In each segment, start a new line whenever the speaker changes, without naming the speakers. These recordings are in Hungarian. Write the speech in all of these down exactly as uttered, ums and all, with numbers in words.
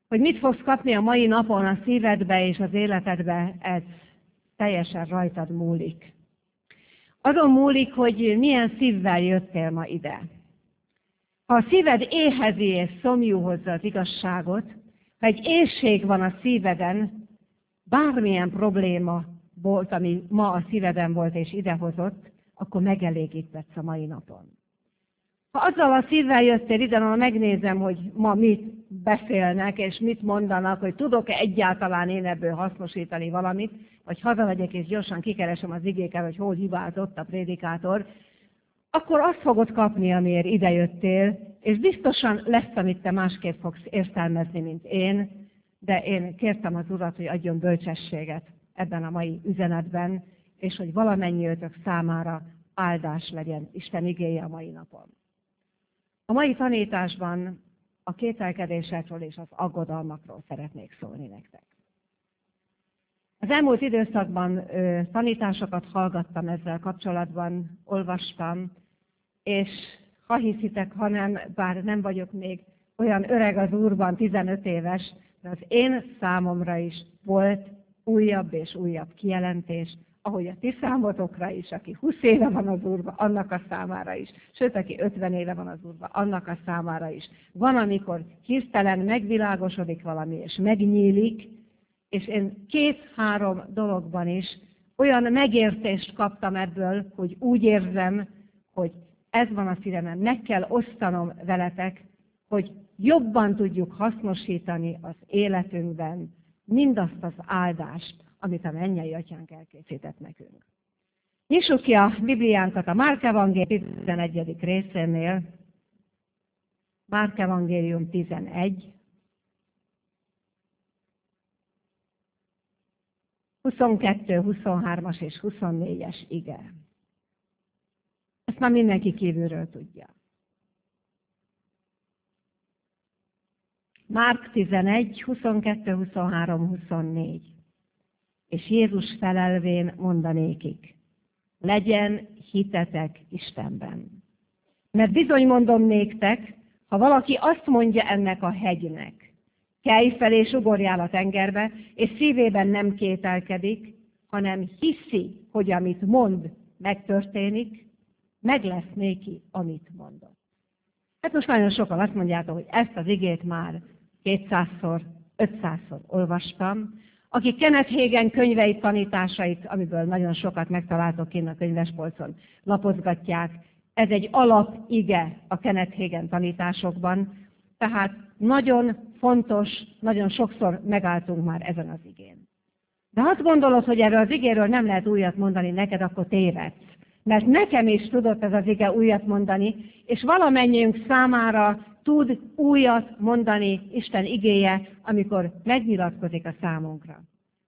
Hogy mit fogsz kapni a mai napon a szívedbe és az életedbe, ez teljesen rajtad múlik. Azon múlik, hogy milyen szívvel jöttél ma ide. Ha a szíved éhezi és szomjú hozza az igazságot, ha egy éhség van a szíveden, bármilyen probléma volt, ami ma a szíveden volt és idehozott, akkor megelégítesz a mai napon. Ha azzal a szívvel jöttél ide, ha megnézem, hogy ma mit beszélnek, és mit mondanak, hogy tudok-e egyáltalán én ebből hasznosítani valamit, vagy hazamegyek és gyorsan kikeresem az igéket, hogy hol hibázott a prédikátor, akkor azt fogod kapni, amiért idejöttél, és biztosan lesz, amit te másképp fogsz értelmezni, mint én, de én kértem az Urat, hogy adjon bölcsességet ebben a mai üzenetben, és hogy valamennyiőtök számára áldás legyen Isten igéje a mai napon. A mai tanításban a kételkedésekről és az aggodalmakról szeretnék szólni nektek. Az elmúlt időszakban ö, tanításokat hallgattam ezzel kapcsolatban, olvastam, és ha hiszitek, ha nem, bár nem vagyok még olyan öreg az Úrban, tizenöt éves, de az én számomra is volt újabb és újabb kijelentés, ahogy a ti számotokra is, aki húsz éve van az Úrban, annak a számára is, sőt, aki ötven éve van az Úrban, annak a számára is. Van, amikor hirtelen megvilágosodik valami, és megnyílik, és én két-három dologban is olyan megértést kaptam ebből, hogy úgy érzem, hogy ez van a szívemben, meg kell osztanom veletek, hogy jobban tudjuk hasznosítani az életünkben mindazt az áldást, amit a mennyei Atyánk elkészített nekünk. Nyissuk ki a Bibliánkat a Márk Evangélium tizenegyedik részénél. Márk Evangélium tizenegy. huszonkettő, huszonhármas és huszonnégyes ige. Ezt már mindenki kívülről tudja. Márk tizenegy, huszonkettő, huszonhárom, huszonnégy. És Jézus felelvén mondanékik, legyen hitetek Istenben. Mert bizony mondom néktek, ha valaki azt mondja ennek a hegynek, kelj fel és ugorjál a tengerbe, és szívében nem kételkedik, hanem hiszi, hogy amit mond, megtörténik, meg lesz néki, amit mondott. Hát most nagyon sokan azt mondjátok, hogy ezt az igét már kétszázszor, ötszázszor olvastam. Akik Kenneth Hagin könyveit, tanításait, amiből nagyon sokat megtaláltok kint a könyvespolcon, lapozgatják. Ez egy alapige a Kenneth Hagin tanításokban, tehát nagyon fontos, nagyon sokszor megálltunk már ezen az igén. De ha azt gondolod, hogy erről az igéről nem lehet újat mondani neked, akkor tévedsz. Mert nekem is tudott ez az ige újat mondani, és valamennyiünk számára tud újat mondani Isten igéje, amikor megnyilatkozik a számunkra.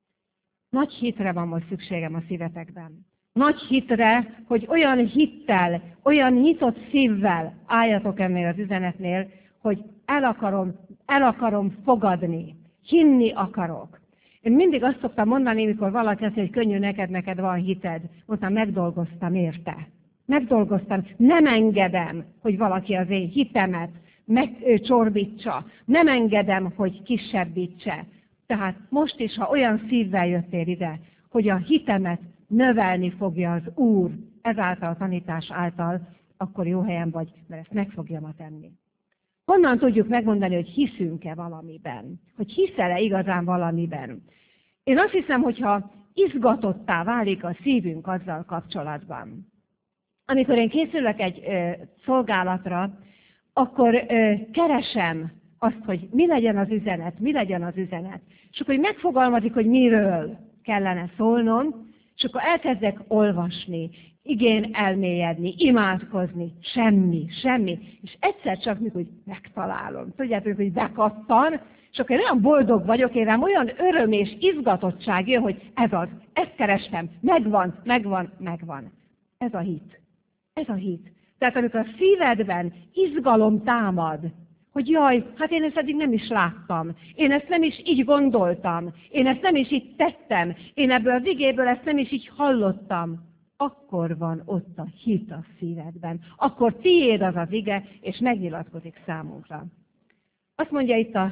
Nagy hitre van most szükségem a szívetekben. Nagy hitre, hogy olyan hittel, olyan nyitott szívvel álljatok ennél az üzenetnél, hogy el akarom, el akarom fogadni, hinni akarok. Én mindig azt szoktam mondani, amikor valaki azt mondja, hogy könnyű neked, neked van hited. Mondtam, megdolgoztam érte. Megdolgoztam. Nem engedem, hogy valaki az én hitemet megcsorbítsa. Nem engedem, hogy kisebbítse. Tehát most is, ha olyan szívvel jöttél ide, hogy a hitemet növelni fogja az Úr ezáltal a tanítás által, akkor jó helyen vagy, mert ezt meg fogja ma tenni. Honnan tudjuk megmondani, hogy hiszünk-e valamiben? Hogy hiszel-e igazán valamiben? Én azt hiszem, hogyha izgatottá válik a szívünk azzal kapcsolatban. Amikor én készülök egy ö, szolgálatra, akkor ö, keresem azt, hogy mi legyen az üzenet, mi legyen az üzenet. És akkor megfogalmazik, hogy miről kellene szólnom, és akkor elkezdek olvasni, igén elmélyedni, imádkozni, semmi, semmi. És egyszer csak mikor megtalálom. Tudjátok, hogy bekattan, és akkor én olyan boldog vagyok, én rám olyan öröm és izgatottság jön, hogy ez az, ezt kerestem, megvan, megvan, megvan. Ez a hit. Ez a hit. Tehát amikor a szívedben izgalom támad, hogy jaj, hát én ezt eddig nem is láttam, én ezt nem is így gondoltam, én ezt nem is így tettem, én ebből az igéből ezt nem is így hallottam, akkor van ott a hit a szívedben. Akkor tiéd az az ige, és megnyilatkozik számunkra. Azt mondja itt a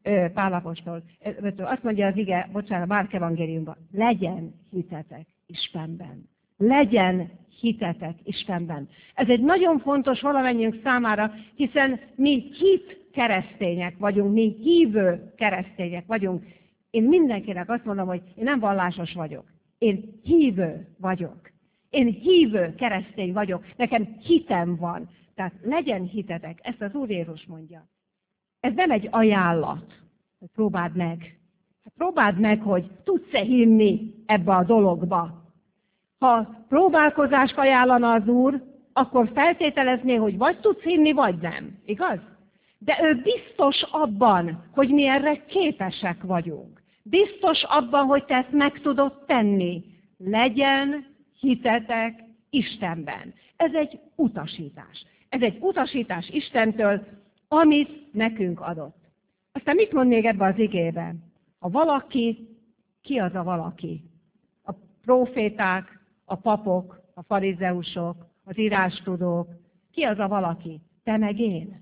Pál apostol, azt mondja az ige, bocsánat, Márk evangéliumban, legyen hitetek Istenben. Legyen hitetek Istenben. Ez egy nagyon fontos valamennyiünk számára, hiszen mi hit keresztények vagyunk, mi hívő keresztények vagyunk. Én mindenkinek azt mondom, hogy én nem vallásos vagyok. Én hívő vagyok. Én hívő keresztény vagyok. Nekem hitem van. Tehát legyen hitetek. Ezt az Úr Jézus mondja. Ez nem egy ajánlat, hogy próbáld meg. Próbáld meg, hogy tudsz-e hinni ebbe a dologba. Ha próbálkozást ajánlana az Úr, akkor feltételezné, hogy vagy tudsz hinni, vagy nem. Igaz? De ő biztos abban, hogy mi erre képesek vagyunk. Biztos abban, hogy te ezt meg tudod tenni. Legyen hitetek Istenben. Ez egy utasítás. Ez egy utasítás Istentől, amit nekünk adott. Aztán mit mond még ebbe az igében? Ha valaki, ki az a valaki? A próféták, a papok, a farizeusok, az írástudók. Ki az a valaki? Te meg én.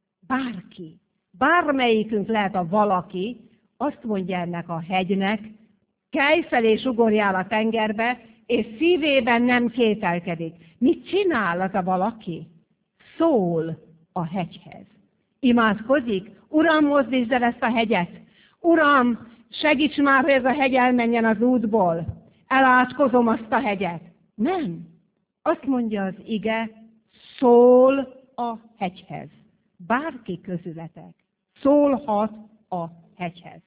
Bárki. Bármelyikünk lehet a valaki, azt mondja ennek a hegynek, kelj fel és ugorjál a tengerbe, és szívében nem kételkedik. Mit csinál az a valaki? Szól a hegyhez. Imádkozik, Uram, mozdítsd el ezt a hegyet. Uram, segíts már, hogy ez a hegy elmenjen az útból. Elátkozom azt a hegyet. Nem. Azt mondja az ige, szól a hegyhez. Bárki közületek szólhat a hegyhez.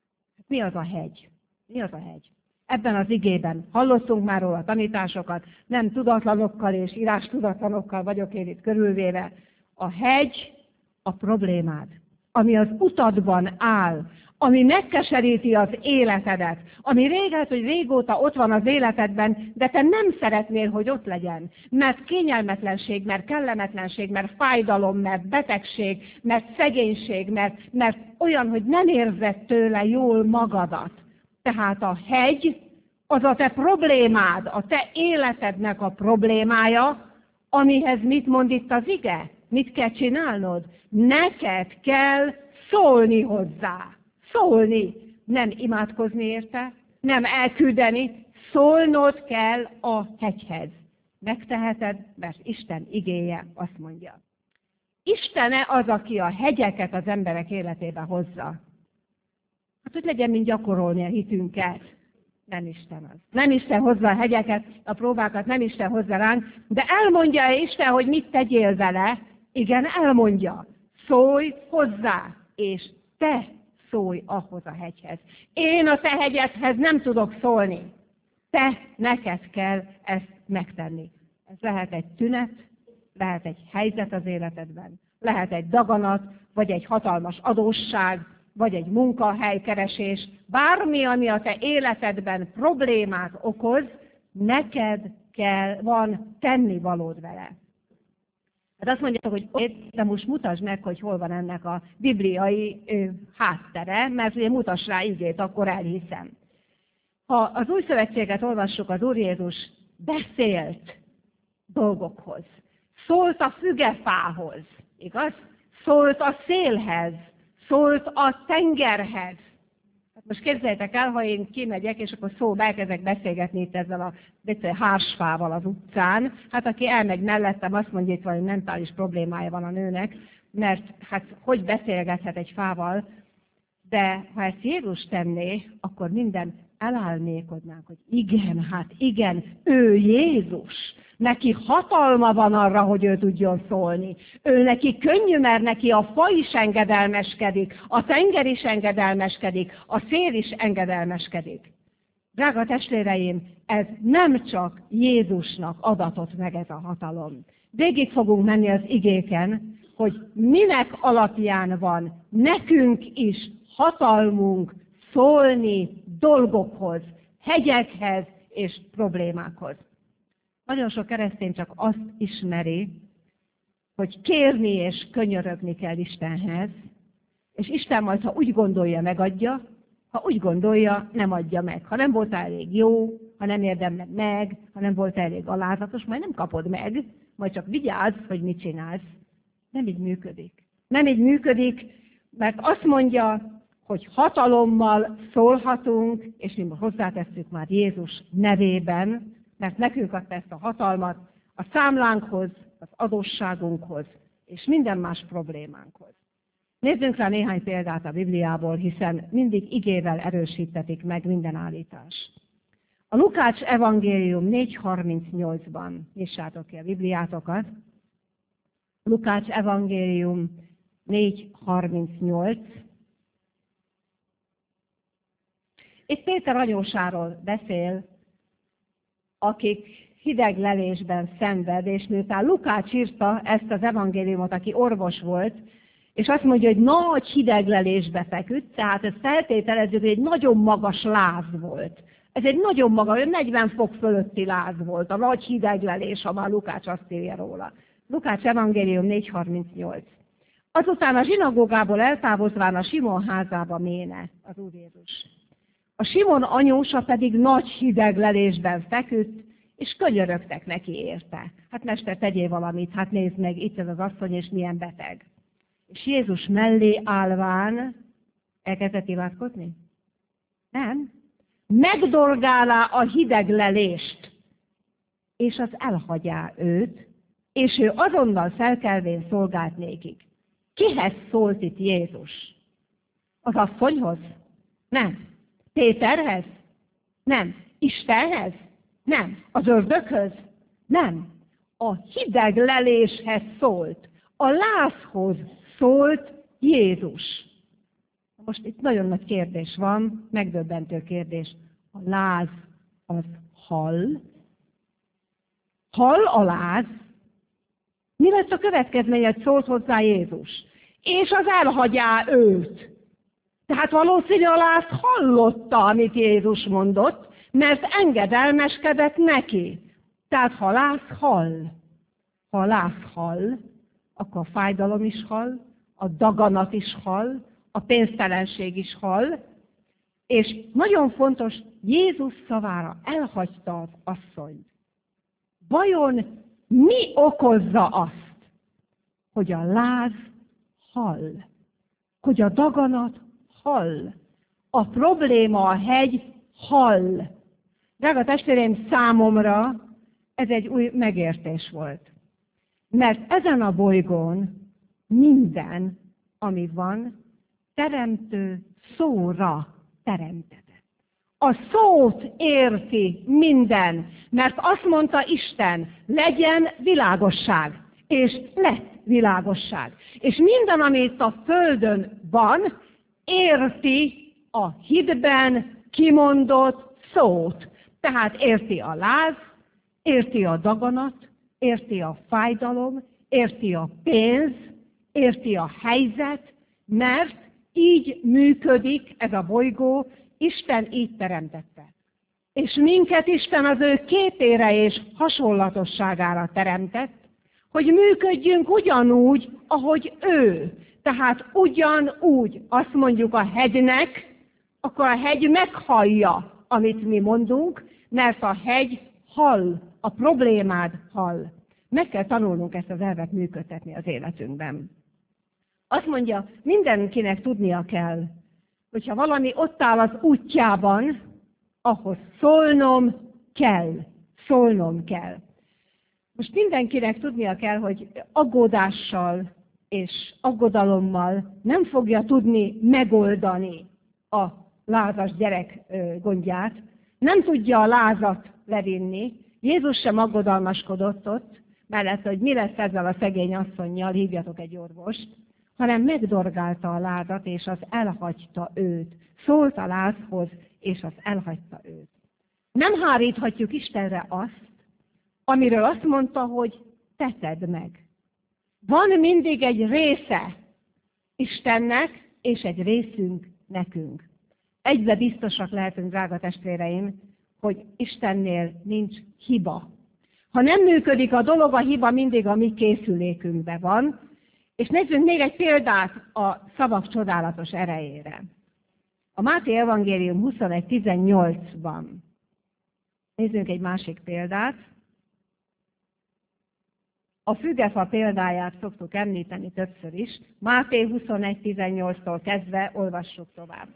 Mi az a hegy? Mi az a hegy? Ebben az igében hallottunk már róla tanításokat, nem tudatlanokkal és írástudatlanokkal vagyok én itt körülvéve. A hegy a problémád, ami az utadban áll, ami megkeseríti az életedet, ami rég, hogy régóta ott van az életedben, de te nem szeretnél, hogy ott legyen. Mert kényelmetlenség, mert kellemetlenség, mert fájdalom, mert betegség, mert szegénység, mert, mert olyan, hogy nem érzed tőle jól magadat. Tehát a hegy az a te problémád, a te életednek a problémája, amihez mit mond itt az ige? Mit kell csinálnod? Neked kell szólni hozzá. Szólni. Nem imádkozni érte, nem elküldeni, szólnod kell a hegyhez. Megteheted, mert Isten igéje azt mondja. Istene az, aki a hegyeket az emberek életébe hozza. Hát, hogy legyen, mint gyakorolni a hitünket. Nem Isten az. Nem Isten hozza a hegyeket, a próbákat, nem Isten hozza ránk, de elmondja Isten, hogy mit tegyél vele. Igen, elmondja. Szólj hozzá, és te szólj ahhoz a hegyhez. Én a te hegyedhez nem tudok szólni. Te, neked kell ezt megtenni. Ez lehet egy tünet, lehet egy helyzet az életedben, lehet egy daganat, vagy egy hatalmas adósság, vagy egy munkahelykeresés, bármi, ami a te életedben problémát okoz, neked kell, van tennivalód vele. Hát azt mondjátok, hogy de most mutasd meg, hogy hol van ennek a bibliai ö, háttere, mert ugye mutass rá igét, akkor elhiszem. Ha az új szövetséget olvassuk, az Úr Jézus beszélt dolgokhoz. Szólt a fügefához, igaz? Szólt a szélhez, szólt a tengerhez. Hát most képzeljétek el, ha én kimegyek, és akkor szó, elkezdek beszélgetni itt ezzel a hársfával az utcán. Hát aki elmegy mellettem, azt mondja, hogy valami mentális problémája van a nőnek, mert hát hogy beszélgethet egy fával, de ha ezt Jézus tenné, akkor minden elálmékodnánk, hogy igen, hát igen, ő Jézus. Neki hatalma van arra, hogy ő tudjon szólni. Ő neki könnyű, mert neki a fa is engedelmeskedik, a tenger is engedelmeskedik, a szél is engedelmeskedik. Drága testvéreim, ez nem csak Jézusnak adatott meg ez a hatalom. Végig fogunk menni az igéken, hogy minek alapján van nekünk is hatalmunk szólni dolgokhoz, hegyekhez és problémákhoz. Nagyon sok keresztény csak azt ismeri, hogy kérni és könyörögni kell Istenhez, és Isten majd, ha úgy gondolja, megadja, ha úgy gondolja, nem adja meg. Ha nem volt elég jó, ha nem érdemled meg, ha nem volt elég alázatos, majd nem kapod meg, majd csak vigyázz, hogy mit csinálsz. Nem így működik. Nem így működik, mert azt mondja hogy hatalommal szólhatunk, és mi hozzátesszük már Jézus nevében, mert nekünk adta ezt a hatalmat a számlánkhoz, az adósságunkhoz, és minden más problémánkhoz. Nézzünk rá néhány példát a Bibliából, hiszen mindig igével erősítetik meg minden állítás. A Lukács evangélium négy harmincnyolcban, nyissátok ki a Bibliátokat, Lukács evangélium négy harmincnyolc. Itt Péter anyósáról beszél, akik hideglelésben szenved, és miután Lukács írta ezt az evangéliumot, aki orvos volt, és azt mondja, hogy nagy hideglelésbe feküdt, tehát ezt feltételezzük, hogy egy nagyon magas láz volt. Ez egy nagyon magas, negyven fok fölötti láz volt, a nagy hideglelés, ha már Lukács azt írja róla. Lukács evangélium négy harmincnyolc. Azután a zsinagógából eltávozván a Simon házába méne az Úr Jézus. A Simon anyósa pedig nagy hideglelésben feküdt, és könyörögtek neki érte. Hát mester, tegyél valamit, hát nézd meg, itt ez az asszony, és milyen beteg. És Jézus mellé állván elkezdett imádkozni? Nem. Megdorgálá a hideglelést, és az elhagyá őt, és ő azonnal felkelvén szolgált nékik. Kihez szólt itt Jézus? Az asszonyhoz? Nem. Péterhez? Nem. Istenhez? Nem. Az ördöghöz? Nem. A hidegleléshez szólt. A lázhoz szólt Jézus. Most itt nagyon nagy kérdés van, megdöbbentő kérdés. A láz az hal? Hal a láz? Mi lesz a következménye, hogy szólt hozzá Jézus? És az elhagyá őt. Tehát valószínű a láz hallotta, amit Jézus mondott, mert engedelmeskedett neki. Tehát ha láz hall, ha a láz hall, akkor a fájdalom is hall, a daganat is hall, a pénztelenség is hall, és nagyon fontos, Jézus szavára elhagyta az asszonyt. Vajon mi okozza azt, hogy a láz hall, hogy a daganat hall, a probléma, a hegy hall? Drága testvéreim, számomra ez egy új megértés volt. Mert ezen a bolygón minden, ami van, teremtő szóra teremtetett. A szót érti minden, mert azt mondta Isten, legyen világosság, és lett világosság. És minden, ami itt a földön van, érti a hitben kimondott szót. Tehát érti a láz, érti a daganat, érti a fájdalom, érti a pénz, érti a helyzet, mert így működik ez a bolygó, Isten így teremtette. És minket Isten az ő képére és hasonlatosságára teremtett, hogy működjünk ugyanúgy, ahogy ő. Tehát ugyanúgy azt mondjuk a hegynek, akkor a hegy meghallja, amit mi mondunk, mert a hegy hall, a problémád hall. Meg kell tanulnunk ezt az elvet működtetni az életünkben. Azt mondja, mindenkinek tudnia kell, hogyha valami ott áll az útjában, ahhoz szólnom kell. Szólnom kell. Most mindenkinek tudnia kell, hogy aggódással és aggodalommal nem fogja tudni megoldani a lázas gyerek gondját, nem tudja a lázat levinni. Jézus sem aggodalmaskodott ott, mellett, hogy mi lesz ezzel a szegény asszonnyal, hívjatok egy orvost, hanem megdorgálta a lázat, és az elhagyta őt. Szólt a lázhoz, és az elhagyta őt. Nem háríthatjuk Istenre azt, amiről azt mondta, hogy te tedd meg. Van mindig egy része Istennek, és egy részünk nekünk. Egybe biztosak lehetünk, drága testvéreim, hogy Istennél nincs hiba. Ha nem működik a dolog, a hiba mindig a mi készülékünkben van. És nézzünk még egy példát a szavak csodálatos erejére. A Máté evangélium huszonegy tizennyolcban. Nézzünk egy másik példát. A fügefa példáját szoktuk említeni többször is. Máté huszonegy tizennyolctól kezdve olvassuk tovább.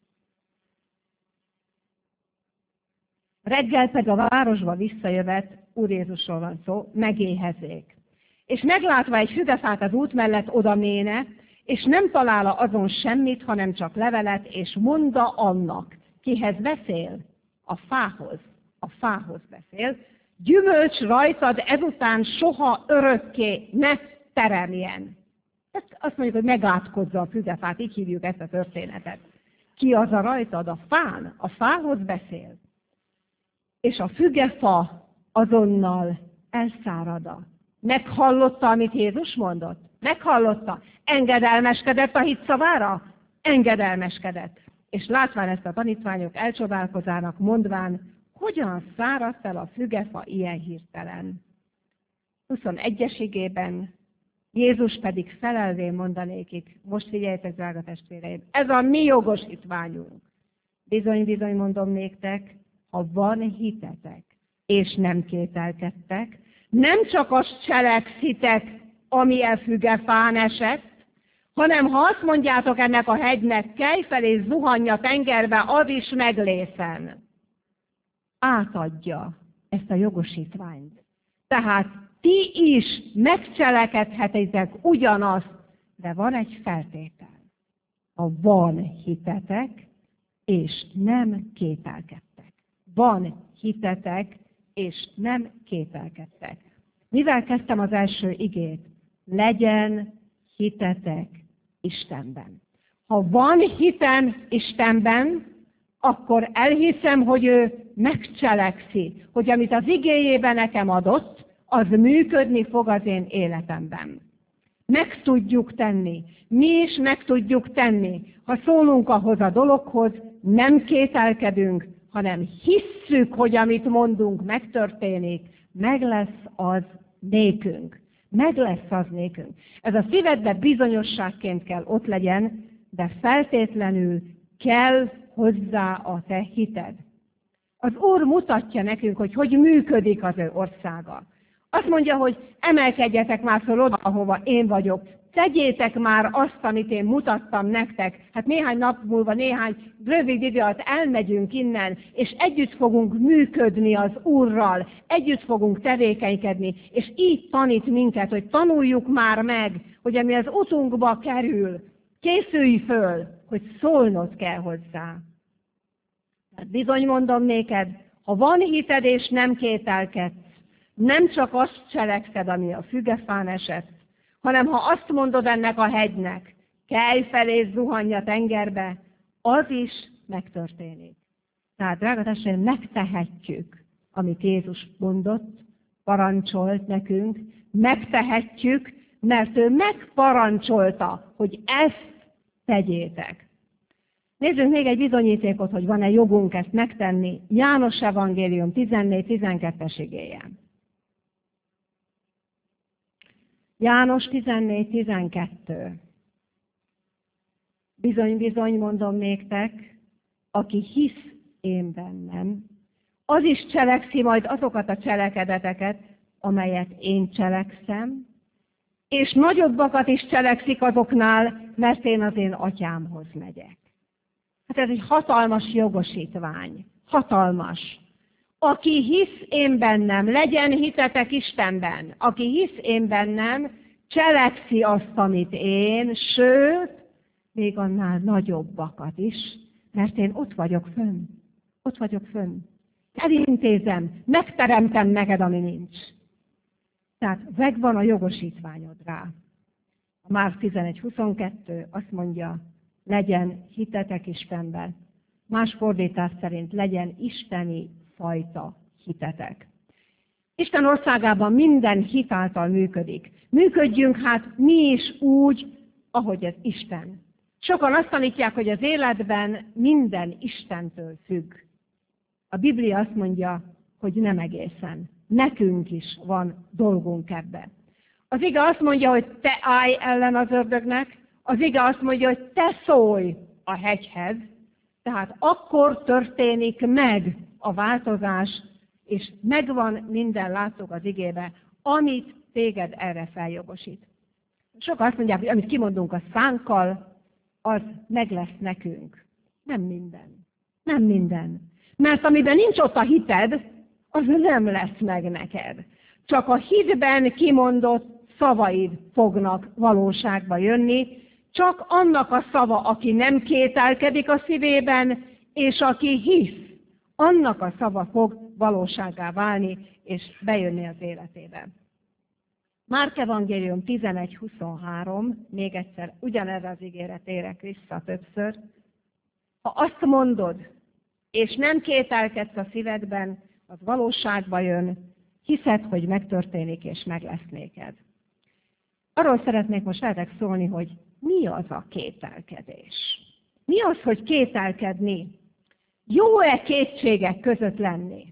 Reggel pedig a városba visszajövet, Úr Jézusról van szó, megéhezék. És meglátva egy fügefát az út mellett odaméne, és nem talál azon semmit, hanem csak levelet, és mondta annak. Kihez beszél? A fához. A fához beszél. Gyümölcs rajtad ezután soha örökké ne teremjen. Ezt azt mondjuk, hogy megátkozza a fügefát, így hívjuk ezt a történetet. Ki az a rajtad? A fán. A fához beszél. És a fügefa azonnal elszárada. Meghallotta, amit Jézus mondott? Meghallotta. Engedelmeskedett a hit szavára? Engedelmeskedett. És látván ezt a tanítványok elcsodálkozának, mondván, hogyan száradt fel a fügefa ilyen hirtelen. huszonegyes igében Jézus pedig felelvén mondanékik, most figyeljetek, drága testvéreim, ez a mi jogosítványunk. Bizony, bizony mondom néktek, ha van hitetek, és nem kételkedtek, nem csak azt cselekszitek, ami e fügefán esett, hanem ha azt mondjátok ennek a hegynek, kelj fel és zuhanj a tengerbe, az is meglészen. Átadja ezt a jogosítványt. Tehát ti is megcselekedhetitek ugyanazt, de van egy feltétel. Ha van hitetek, és nem kételkedtek. Van hitetek, és nem kételkedtek. Mivel kezdtem az első igét? Legyen hitetek Istenben. Ha van hitem Istenben, akkor elhiszem, hogy ő megcselekszi, hogy amit az igéjében nekem adott, az működni fog az én életemben. Meg tudjuk tenni. Mi is meg tudjuk tenni. Ha szólunk ahhoz a dologhoz, nem kételkedünk, hanem hisszük, hogy amit mondunk, megtörténik, meg lesz az nékünk. Meg lesz az nékünk. Ez a szívedbe bizonyosságként kell ott legyen, de feltétlenül kell hozzá a te hited. Az Úr mutatja nekünk, hogy hogy működik az ő országa. Azt mondja, hogy emelkedjetek már föl oda, ahova én vagyok. Tegyétek már azt, amit én mutattam nektek. Hát néhány nap múlva, néhány rövid idő alatt elmegyünk innen, és együtt fogunk működni az Úrral, együtt fogunk tevékenykedni, és így tanít minket, hogy tanuljuk már meg, hogy ami az utunkba kerül, készülj föl, hogy szólnod kell hozzá. Hát bizony mondom néked, ha van hited és nem kételkedsz, nem csak azt cselekszed, ami a fügefán esett, hanem ha azt mondod ennek a hegynek, kelj fel és zuhanj a tengerbe, az is megtörténik. Tehát, drága testvéreim, megtehetjük, amit Jézus mondott, parancsolt nekünk, megtehetjük, mert ő megparancsolta, hogy ezt tegyétek. Nézzünk még egy bizonyítékot, hogy van-e jogunk ezt megtenni. János Evangélium tizennégy tizenkettes igéje. János tizennégy tizenkettő. Bizony, bizony mondom néktek, aki hisz én bennem, az is cselekszi majd azokat a cselekedeteket, amelyet én cselekszem, és nagyobbakat is cselekszik azoknál, mert én az én atyámhoz megyek. Hát ez egy hatalmas jogosítvány. Hatalmas. Aki hisz én bennem, legyen hitetek Istenben. Aki hisz én bennem, cselekszi azt, amit én, sőt, még annál nagyobbakat is, mert én ott vagyok fönn. Ott vagyok fönn. Elintézem, megteremtem neked, ami nincs. Tehát megvan a jogosítványod rá. A Márk tizenegy huszonkettő azt mondja, legyen hitetek Istenben. Más fordítás szerint legyen isteni fajta hitetek. Isten országában minden hit által működik. Működjünk hát mi is úgy, ahogy ez Isten. Sokan azt tanítják, hogy az életben minden Istentől függ. A Biblia azt mondja, hogy nem egészen. Nekünk is van dolgunk ebbe. Az ige azt mondja, hogy te állj ellen az ördögnek, az ige azt mondja, hogy te szólj a hegyhez, tehát akkor történik meg a változás, és megvan minden, láttuk az igébe, amit téged erre feljogosít. Sokan azt mondják, hogy amit kimondunk a szánkkal, az meg lesz nekünk. Nem minden. Nem minden. Mert amiben nincs ott a hited, az nem lesz meg neked. Csak a hitben kimondott szavaid fognak valóságba jönni, csak annak a szava, aki nem kételkedik a szívében, és aki hisz, annak a szava fog valósággá válni, és bejönni az életébe. Márk evangélium tizenegy huszonhárom, még egyszer ugyanerre az ígére térek vissza többször. Ha azt mondod, és nem kételkedsz a szívedben, az valóságba jön, hiszed, hogy megtörténik, és meg lesz néked. Arról szeretnék most veletek szólni, hogy mi az a kételkedés. Mi az, hogy kételkedni? Jó-e kétségek között lenni?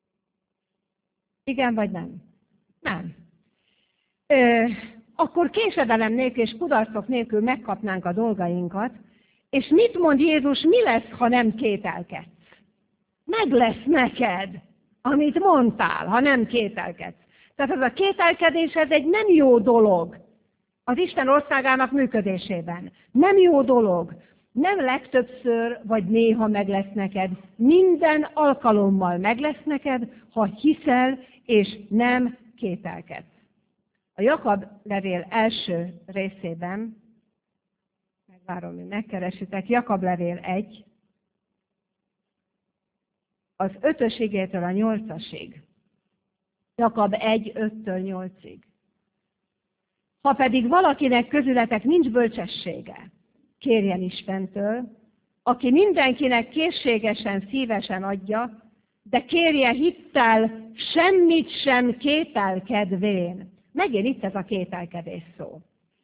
Igen vagy nem? Nem. Ö, akkor késedelem nélkül és kudarcok nélkül megkapnánk a dolgainkat, és mit mond Jézus, mi lesz, ha nem kételkedsz? Meg lesz neked, amit mondtál, ha nem kételkedsz. Tehát az a kételkedés, ez egy nem jó dolog az Isten országának működésében. Nem jó dolog. Nem legtöbbször, vagy néha meg lesz neked. Minden alkalommal meg lesz neked, ha hiszel, és nem kételkedsz. A Jakab levél első részében, megvárom, hogy megkeresitek, Jakab levél egy, az ötös igétől a nyolcasig. Jakab egy, öttől nyolcig. Ha pedig valakinek közületek nincs bölcsessége, kérjen Istentől, aki mindenkinek készségesen, szívesen adja, de kérje hittel, semmit sem kételkedvén. Megint itt ez a kételkedés szó.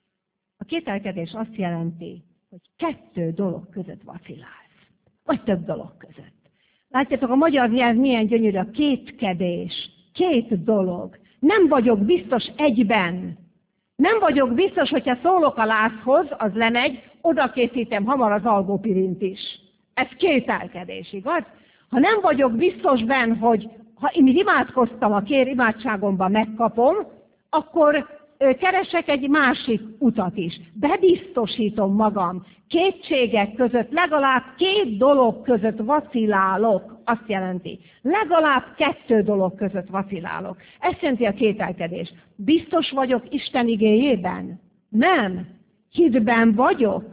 A kételkedés azt jelenti, hogy kettő dolog között vacilálsz, vagy több dolog között. Látjátok, a magyar nyelv milyen gyönyörű, a kétkedés, két dolog. Nem vagyok biztos egyben. Nem vagyok biztos, hogyha szólok a lázhoz, az lemegy, oda készítem hamar az algópirint is. Ez kételkedés, igaz? Ha nem vagyok biztos benne, hogy ha én imádkoztam, a kér imádságomban megkapom, akkor keresek egy másik utat is. Bebiztosítom magam. Kétségek között, legalább két dolog között vacilálok, azt jelenti. Legalább kettő dolog között vacilálok. Ezt jelenti a kételkedés. Biztos vagyok Isten igéjében? Nem. Hitben vagyok?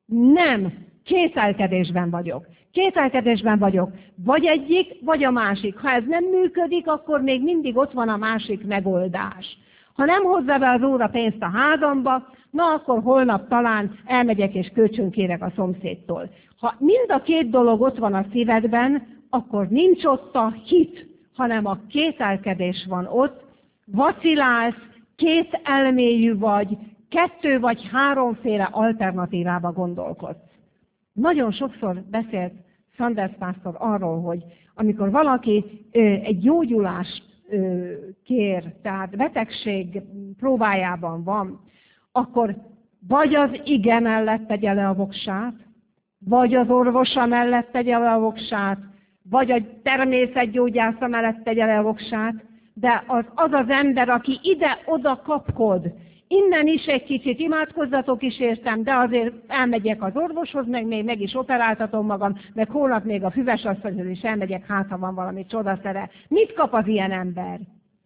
Nem. Kételkedésben vagyok. Kételkedésben vagyok. Vagy egyik, vagy a másik. Ha ez nem működik, akkor még mindig ott van a másik megoldás. Ha nem hozza be az Úr a pénzt a házamba, na akkor holnap talán elmegyek és kölcsönkérek a szomszédtól. Ha mind a két dolog ott van a szívedben, akkor nincs ott a hit, hanem a kételkedés van ott, vacilálsz, két elmélyű vagy, kettő vagy háromféle alternatívába gondolkodsz. Nagyon sokszor beszélt Sanders pásztor arról, hogy amikor valaki ö, egy gyógyulást ö, kér, tehát betegség próbájában van, akkor vagy az ige mellett tegye le a voksát, vagy az orvosa mellett tegye le a voksát, vagy a természetgyógyásza mellett tegye le a voksát, de az az, az ember, aki ide-oda kapkod, innen is egy kicsit imádkozzatok is értem, de azért elmegyek az orvoshoz, meg még meg is operáltatom magam, meg holnap még a füvesasszonyhoz is elmegyek, hát ha van valami csodaszere. Mit kap az ilyen ember?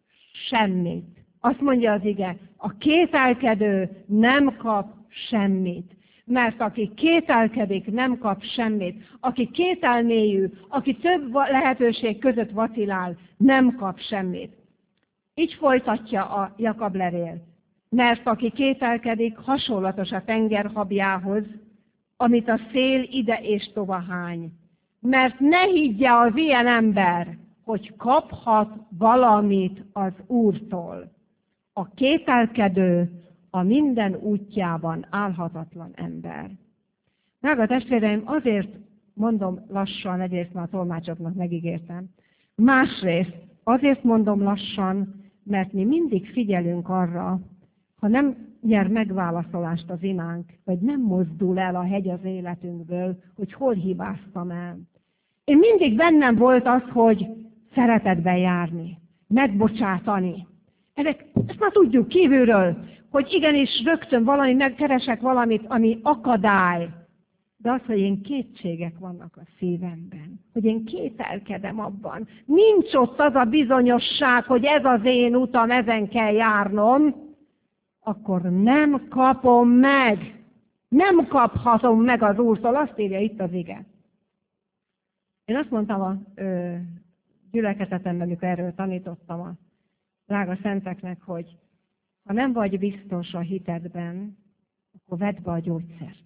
Semmit. Azt mondja az ige, a kételkedő nem kap semmit. Mert aki kételkedik, nem kap semmit. Aki kételmélyű, aki több lehetőség között vacilál, nem kap semmit. Így folytatja a Jakab levél. Mert aki kételkedik, hasonlatos a tengerhabjához, amit a szél ide és tova hány. Mert ne higgye az ilyen ember, hogy kaphat valamit az Úrtól. A kételkedő a minden útjában állhatatlan ember. Drága testvéreim, azért mondom lassan, egyrészt már a tolmácsoknak megígértem. Másrészt azért mondom lassan, mert mi mindig figyelünk arra, ha nem nyer megválaszolást az imánk, vagy nem mozdul el a hegy az életünkből, hogy hol hibáztam el. Én mindig bennem volt az, hogy szeretetben járni, megbocsátani, Ezek, ezt már tudjuk kívülről, hogy igenis rögtön valami, megkeresek valamit, ami akadály. De az, hogy én kétségek vannak a szívemben, hogy én kételkedem abban, nincs ott az a bizonyosság, hogy ez az én utam, ezen kell járnom, akkor nem kapom meg. Nem kaphatom meg az Úrtól, azt írja itt az ige. Én azt mondtam a ö, gyülekezetemben, amikor erről tanítottam a drága szenteknek, hogy ha nem vagy biztos a hitedben, akkor vedd be a gyógyszert.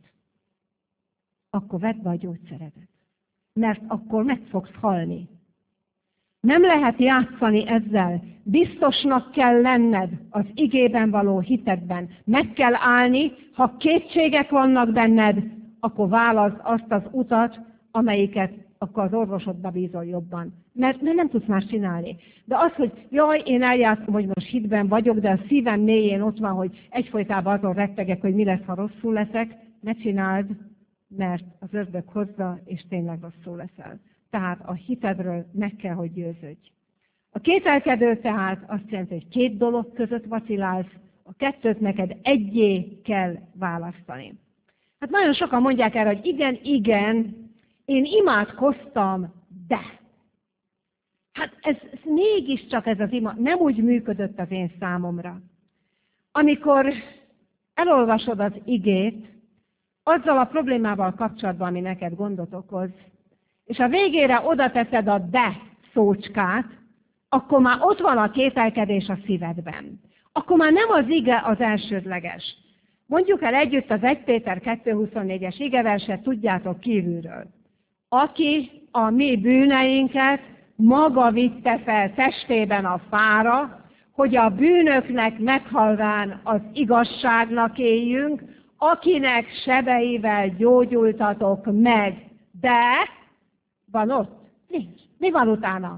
Akkor vedd be a gyógyszeredet. Mert akkor meg fogsz halni. Nem lehet játszani ezzel. Biztosnak kell lenned az igében való hitedben. Meg kell állni, ha kétségek vannak benned, akkor válaszd azt az utat, amelyiket akkor az orvosodba bízol jobban. Mert, mert nem tudsz más csinálni. De az, hogy jaj, én eljátszom, hogy most hitben vagyok, de a szívem mélyén ott van, hogy egyfolytában azon rettegek, hogy mi lesz, ha rosszul leszek, ne csináld, mert az ördög hozza, és tényleg rosszul leszel. Tehát a hitedről meg kell, hogy győződj. A kételkedő tehát azt jelenti, hogy két dolog között vacilálsz, a kettőt neked egyé kell választani. Hát nagyon sokan mondják erre, hogy igen, igen, én imádkoztam, de. Hát ez, ez mégiscsak ez az ima nem úgy működött az én számomra. Amikor elolvasod az igét, azzal a problémával kapcsolatban, ami neked gondot okoz, és a végére oda teszed a de szócskát, akkor már ott van a kételkedés a szívedben. Akkor már nem az ige az elsődleges. Mondjuk el együtt az Első Péter kettő huszonnégyes igeverset, tudjátok kívülről. Aki a mi bűneinket maga vitte fel testében a fára, hogy a bűnöknek meghalván az igazságnak éljünk, akinek sebeivel gyógyultatok meg. De van ott? Nincs. Mi van utána?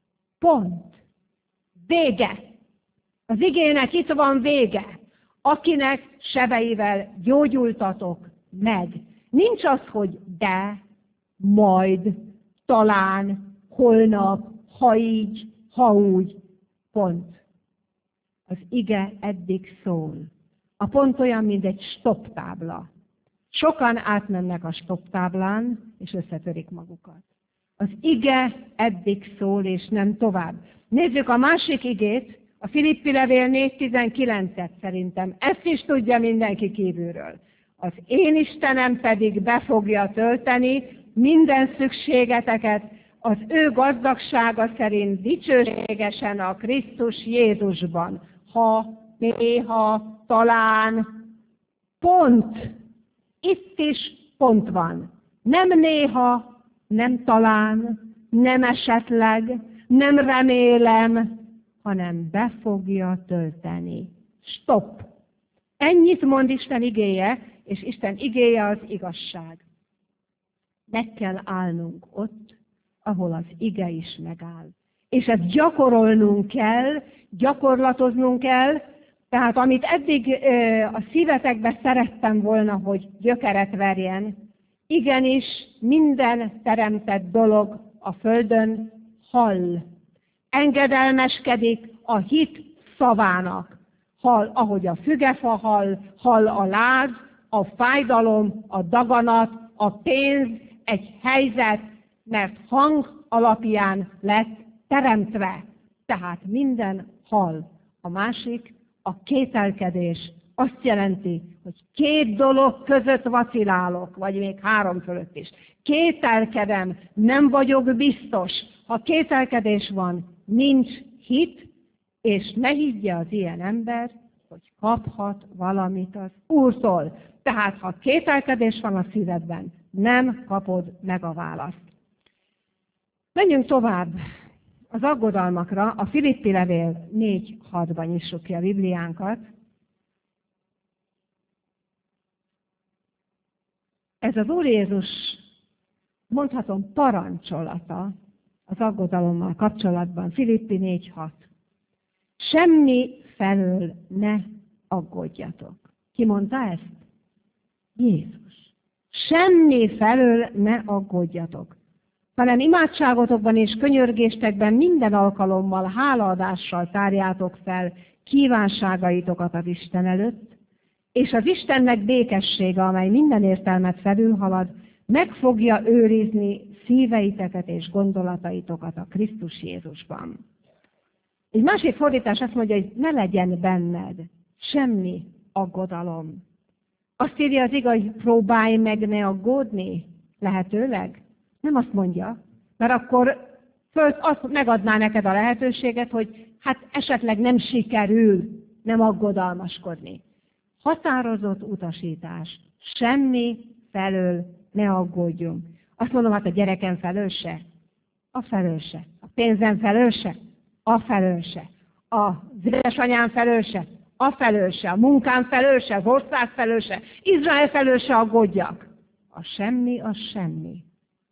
Pont. Vége. Az igének itt van vége. Akinek sebeivel gyógyultatok meg. Nincs az, hogy de, majd, talán, holnap, ha így, ha úgy. Pont. Az ige eddig szól. A pont olyan, mint egy stopptábla. Sokan átmennek a stopptáblán, és összetörik magukat. Az ige eddig szól, és nem tovább. Nézzük a másik igét, a Filippi levél négy tizenkilencet szerintem. Ezt is tudja mindenki kívülről. Az én Istenem pedig be fogja tölteni minden szükségeteket az ő gazdagsága szerint dicsőségesen a Krisztus Jézusban. Ha, néha, talán, pont. Itt is pont van. Nem néha, nem talán, nem esetleg, nem remélem, hanem be fogja tölteni. Stop! Ennyit mond Isten igéje, és Isten igéje az igazság. Meg kell állnunk ott, ahol az ige is megáll. És ezt gyakorolnunk kell, gyakorlatoznunk kell, tehát amit eddig a szívetekbe szerettem volna, hogy gyökeret verjen, igenis minden teremtett dolog a földön hall. Engedelmeskedik a hit szavának. Hall, ahogy a fügefa hall, hall a láz, a fájdalom, a daganat, a pénz, egy helyzet, mert hang alapján lett teremtve. Tehát minden hall. A másik, a kételkedés azt jelenti, hogy két dolog között vacilálok, vagy még három fölött is. Kételkedem, nem vagyok biztos. Ha kételkedés van, nincs hit, és ne higgye az ilyen ember, hogy kaphat valamit az Úrtól. Tehát, ha kételkedés van a szívedben, nem kapod meg a választ. Menjünk tovább az aggodalmakra. A Filippi levél négy hatban nyissuk ki a Bibliánkat. Ez az Úr Jézus, mondhatom, parancsolata az aggodalommal kapcsolatban. Filippi négy hat. Semmi felől ne aggódjatok. Ki mondta ezt? Jézus. Semmi felől ne aggódjatok, hanem imádságotokban és könyörgéstekben minden alkalommal hálaadással tárjátok fel kívánságaitokat az Isten előtt, és az Istennek békessége, amely minden értelmet felülhalad, meg fogja őrizni szíveiteket és gondolataitokat a Krisztus Jézusban. Egy másik fordítás azt mondja, hogy ne legyen benned semmi aggodalom. Azt írja az igaz, hogy próbálj meg ne aggódni, lehetőleg. Nem azt mondja, mert akkor föl, azt megadná neked a lehetőséget, hogy hát esetleg nem sikerül nem aggodalmaskodni. Határozott utasítás, semmi felől ne aggódjunk. Azt mondom, hát a gyerekem felől se, a felől se, a pénzem felől se, a felől se, az édesanyám felől se, a felől se, a munkám felől se, az ország felől se, Izrael felől se aggódjak. A semmi, az semmi.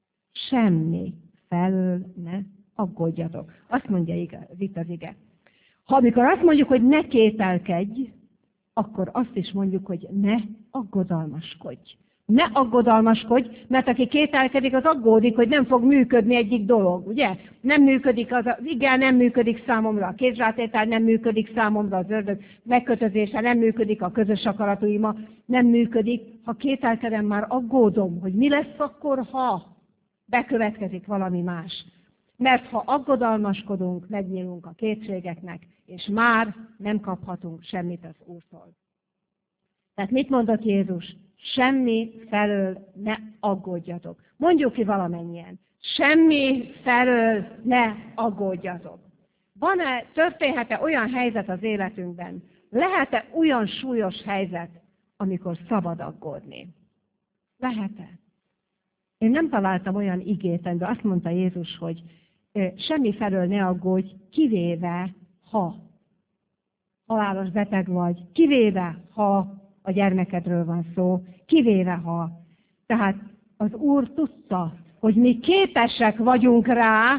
Semmi felől ne aggódjatok. Azt mondja itt az ige. Ha amikor azt mondjuk, hogy ne kételkedj, akkor azt is mondjuk, hogy ne aggodalmaskodj. Ne aggodalmaskodj, mert aki kételkedik, az aggódik, hogy nem fog működni egyik dolog, ugye? Nem működik az, az igen, nem működik számomra, a kézrátétel nem működik számomra, az ördög megkötözése nem működik, a közös akaratú ima nem működik. Ha kételkedem, már aggódom, hogy mi lesz akkor, ha bekövetkezik valami más. Mert ha aggodalmaskodunk, megnyílunk a kétségeknek, és már nem kaphatunk semmit az Úrtól. Tehát mit mondott Jézus? Semmi felől ne aggódjatok. Mondjuk ki valamennyien. Semmi felől ne aggódjatok. Van-e, történhet-e olyan helyzet az életünkben? Lehet-e olyan súlyos helyzet, amikor szabad aggódni? Lehet-e? Én nem találtam olyan igét, de azt mondta Jézus, hogy semmi felől ne aggódj, kivéve, ha halálos beteg vagy, kivéve, ha a gyermekedről van szó, kivéve, ha. Tehát az Úr tudta, hogy mi képesek vagyunk rá,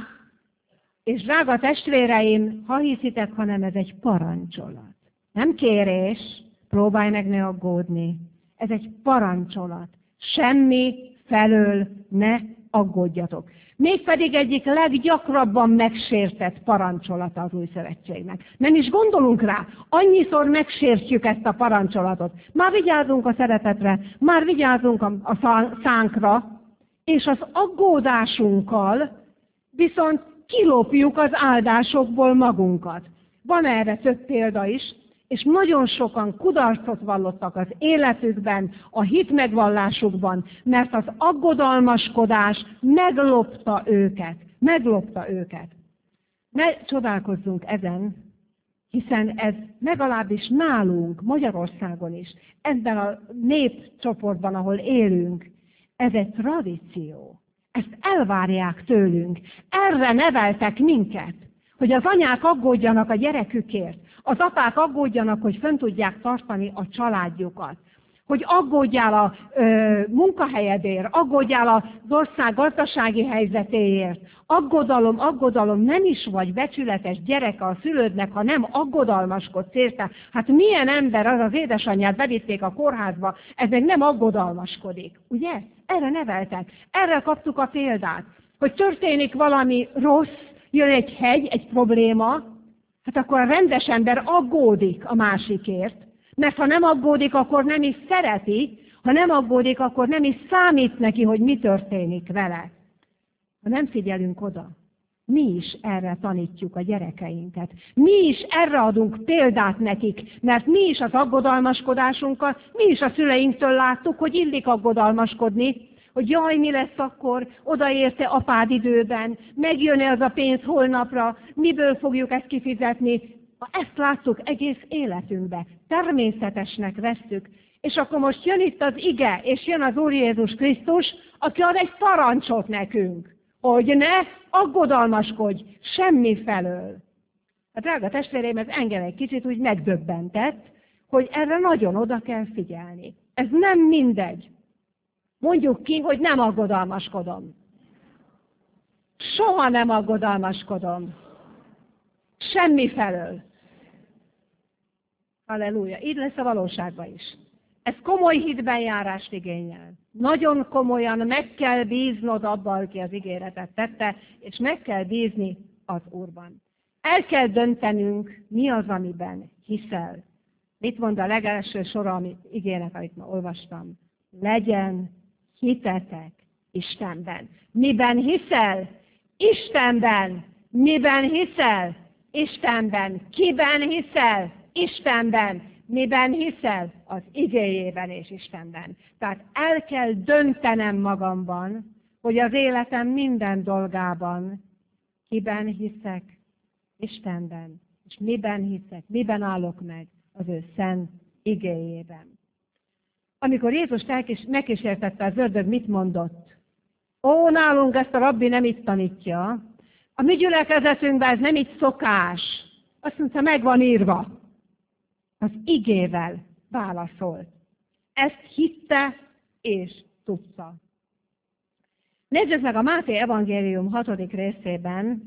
és drága testvéreim, ha hiszitek, hanem ez egy parancsolat. Nem kérés, próbálj meg ne aggódni. Ez egy parancsolat. Semmi felől ne aggódjatok. Mégpedig egyik leggyakrabban megsértett parancsolata az Új Szövetségnek. Nem is gondolunk rá, annyiszor megsértjük ezt a parancsolatot. Már vigyázunk a szeretetre, már vigyázunk a, a szánkra, és az aggódásunkkal viszont kilopjuk az áldásokból magunkat. Van erre több példa is, és nagyon sokan kudarcot vallottak az életükben, a hit megvallásukban, mert az aggodalmaskodás meglopta őket. Meglopta őket. Ne csodálkozzunk ezen, hiszen ez legalábbis nálunk, Magyarországon is, ebben a népcsoportban, ahol élünk, ez egy tradíció. Ezt elvárják tőlünk. Erre neveltek minket, hogy az anyák aggódjanak a gyerekükért, az apák aggódjanak, hogy fönn tudják tartani a családjukat, hogy aggódjál a ö, munkahelyedért, aggódjál az ország gazdasági helyzetéért. Aggodalom, aggodalom, nem is vagy becsületes gyereke a szülődnek, ha nem aggodalmaskodsz érte. Hát milyen ember az, az édesanyját bevitték a kórházba, ez meg nem aggodalmaskodik, ugye? Erre neveltek, erre kaptuk a példát, hogy történik valami rossz, jön egy hegy, egy probléma, hát akkor a rendes ember aggódik a másikért, mert ha nem aggódik, akkor nem is szereti, ha nem aggódik, akkor nem is számít neki, hogy mi történik vele. Ha nem figyelünk oda, mi is erre tanítjuk a gyerekeinket. Mi is erre adunk példát nekik, mert mi is az aggodalmaskodásunkkal, mi is a szüleinktől láttuk, hogy illik aggodalmaskodni, hogy jaj, mi lesz akkor, odaérte apád időben, megjön-e az a pénz holnapra, miből fogjuk ezt kifizetni. Ezt láttuk egész életünkbe, természetesnek vesszük. És akkor most jön itt az ige, és jön az Úr Jézus Krisztus, aki ad egy parancsot nekünk, hogy ne aggodalmaskodj semmi felől. A drága testvéreim, ez engem egy kicsit úgy megdöbbentett, hogy erre nagyon oda kell figyelni. Ez nem mindegy. Mondjuk ki, hogy nem aggodalmaskodom. Soha nem aggodalmaskodom. Semmi felől. Halleluja. Így lesz a valóságban is. Ez komoly hitben járást igényel. Nagyon komolyan meg kell bíznod abban, aki az ígéretet tette, és meg kell bízni az Úrban. El kell döntenünk, mi az, amiben hiszel. Mit mond a legelső sora, amit ígérek, amit ma olvastam? Legyen hitetek Istenben. Miben hiszel? Istenben. Miben hiszel? Istenben. Kiben hiszel? Istenben. Miben hiszel? Az igéjében és Istenben. Tehát el kell döntenem magamban, hogy az életem minden dolgában kiben hiszek? Istenben. És miben hiszek? Miben állok meg? Az ő szent igéjében. Amikor Jézus megkísértette az ördög, mit mondott? Ó, nálunk ezt a rabbi nem itt tanítja. A mi gyülekezetünkben ez nem így szokás. Azt mondta, meg van írva. Az igével válaszolt. Ezt hitte és tudta. Nézzük meg a Máté evangélium hatodik részében,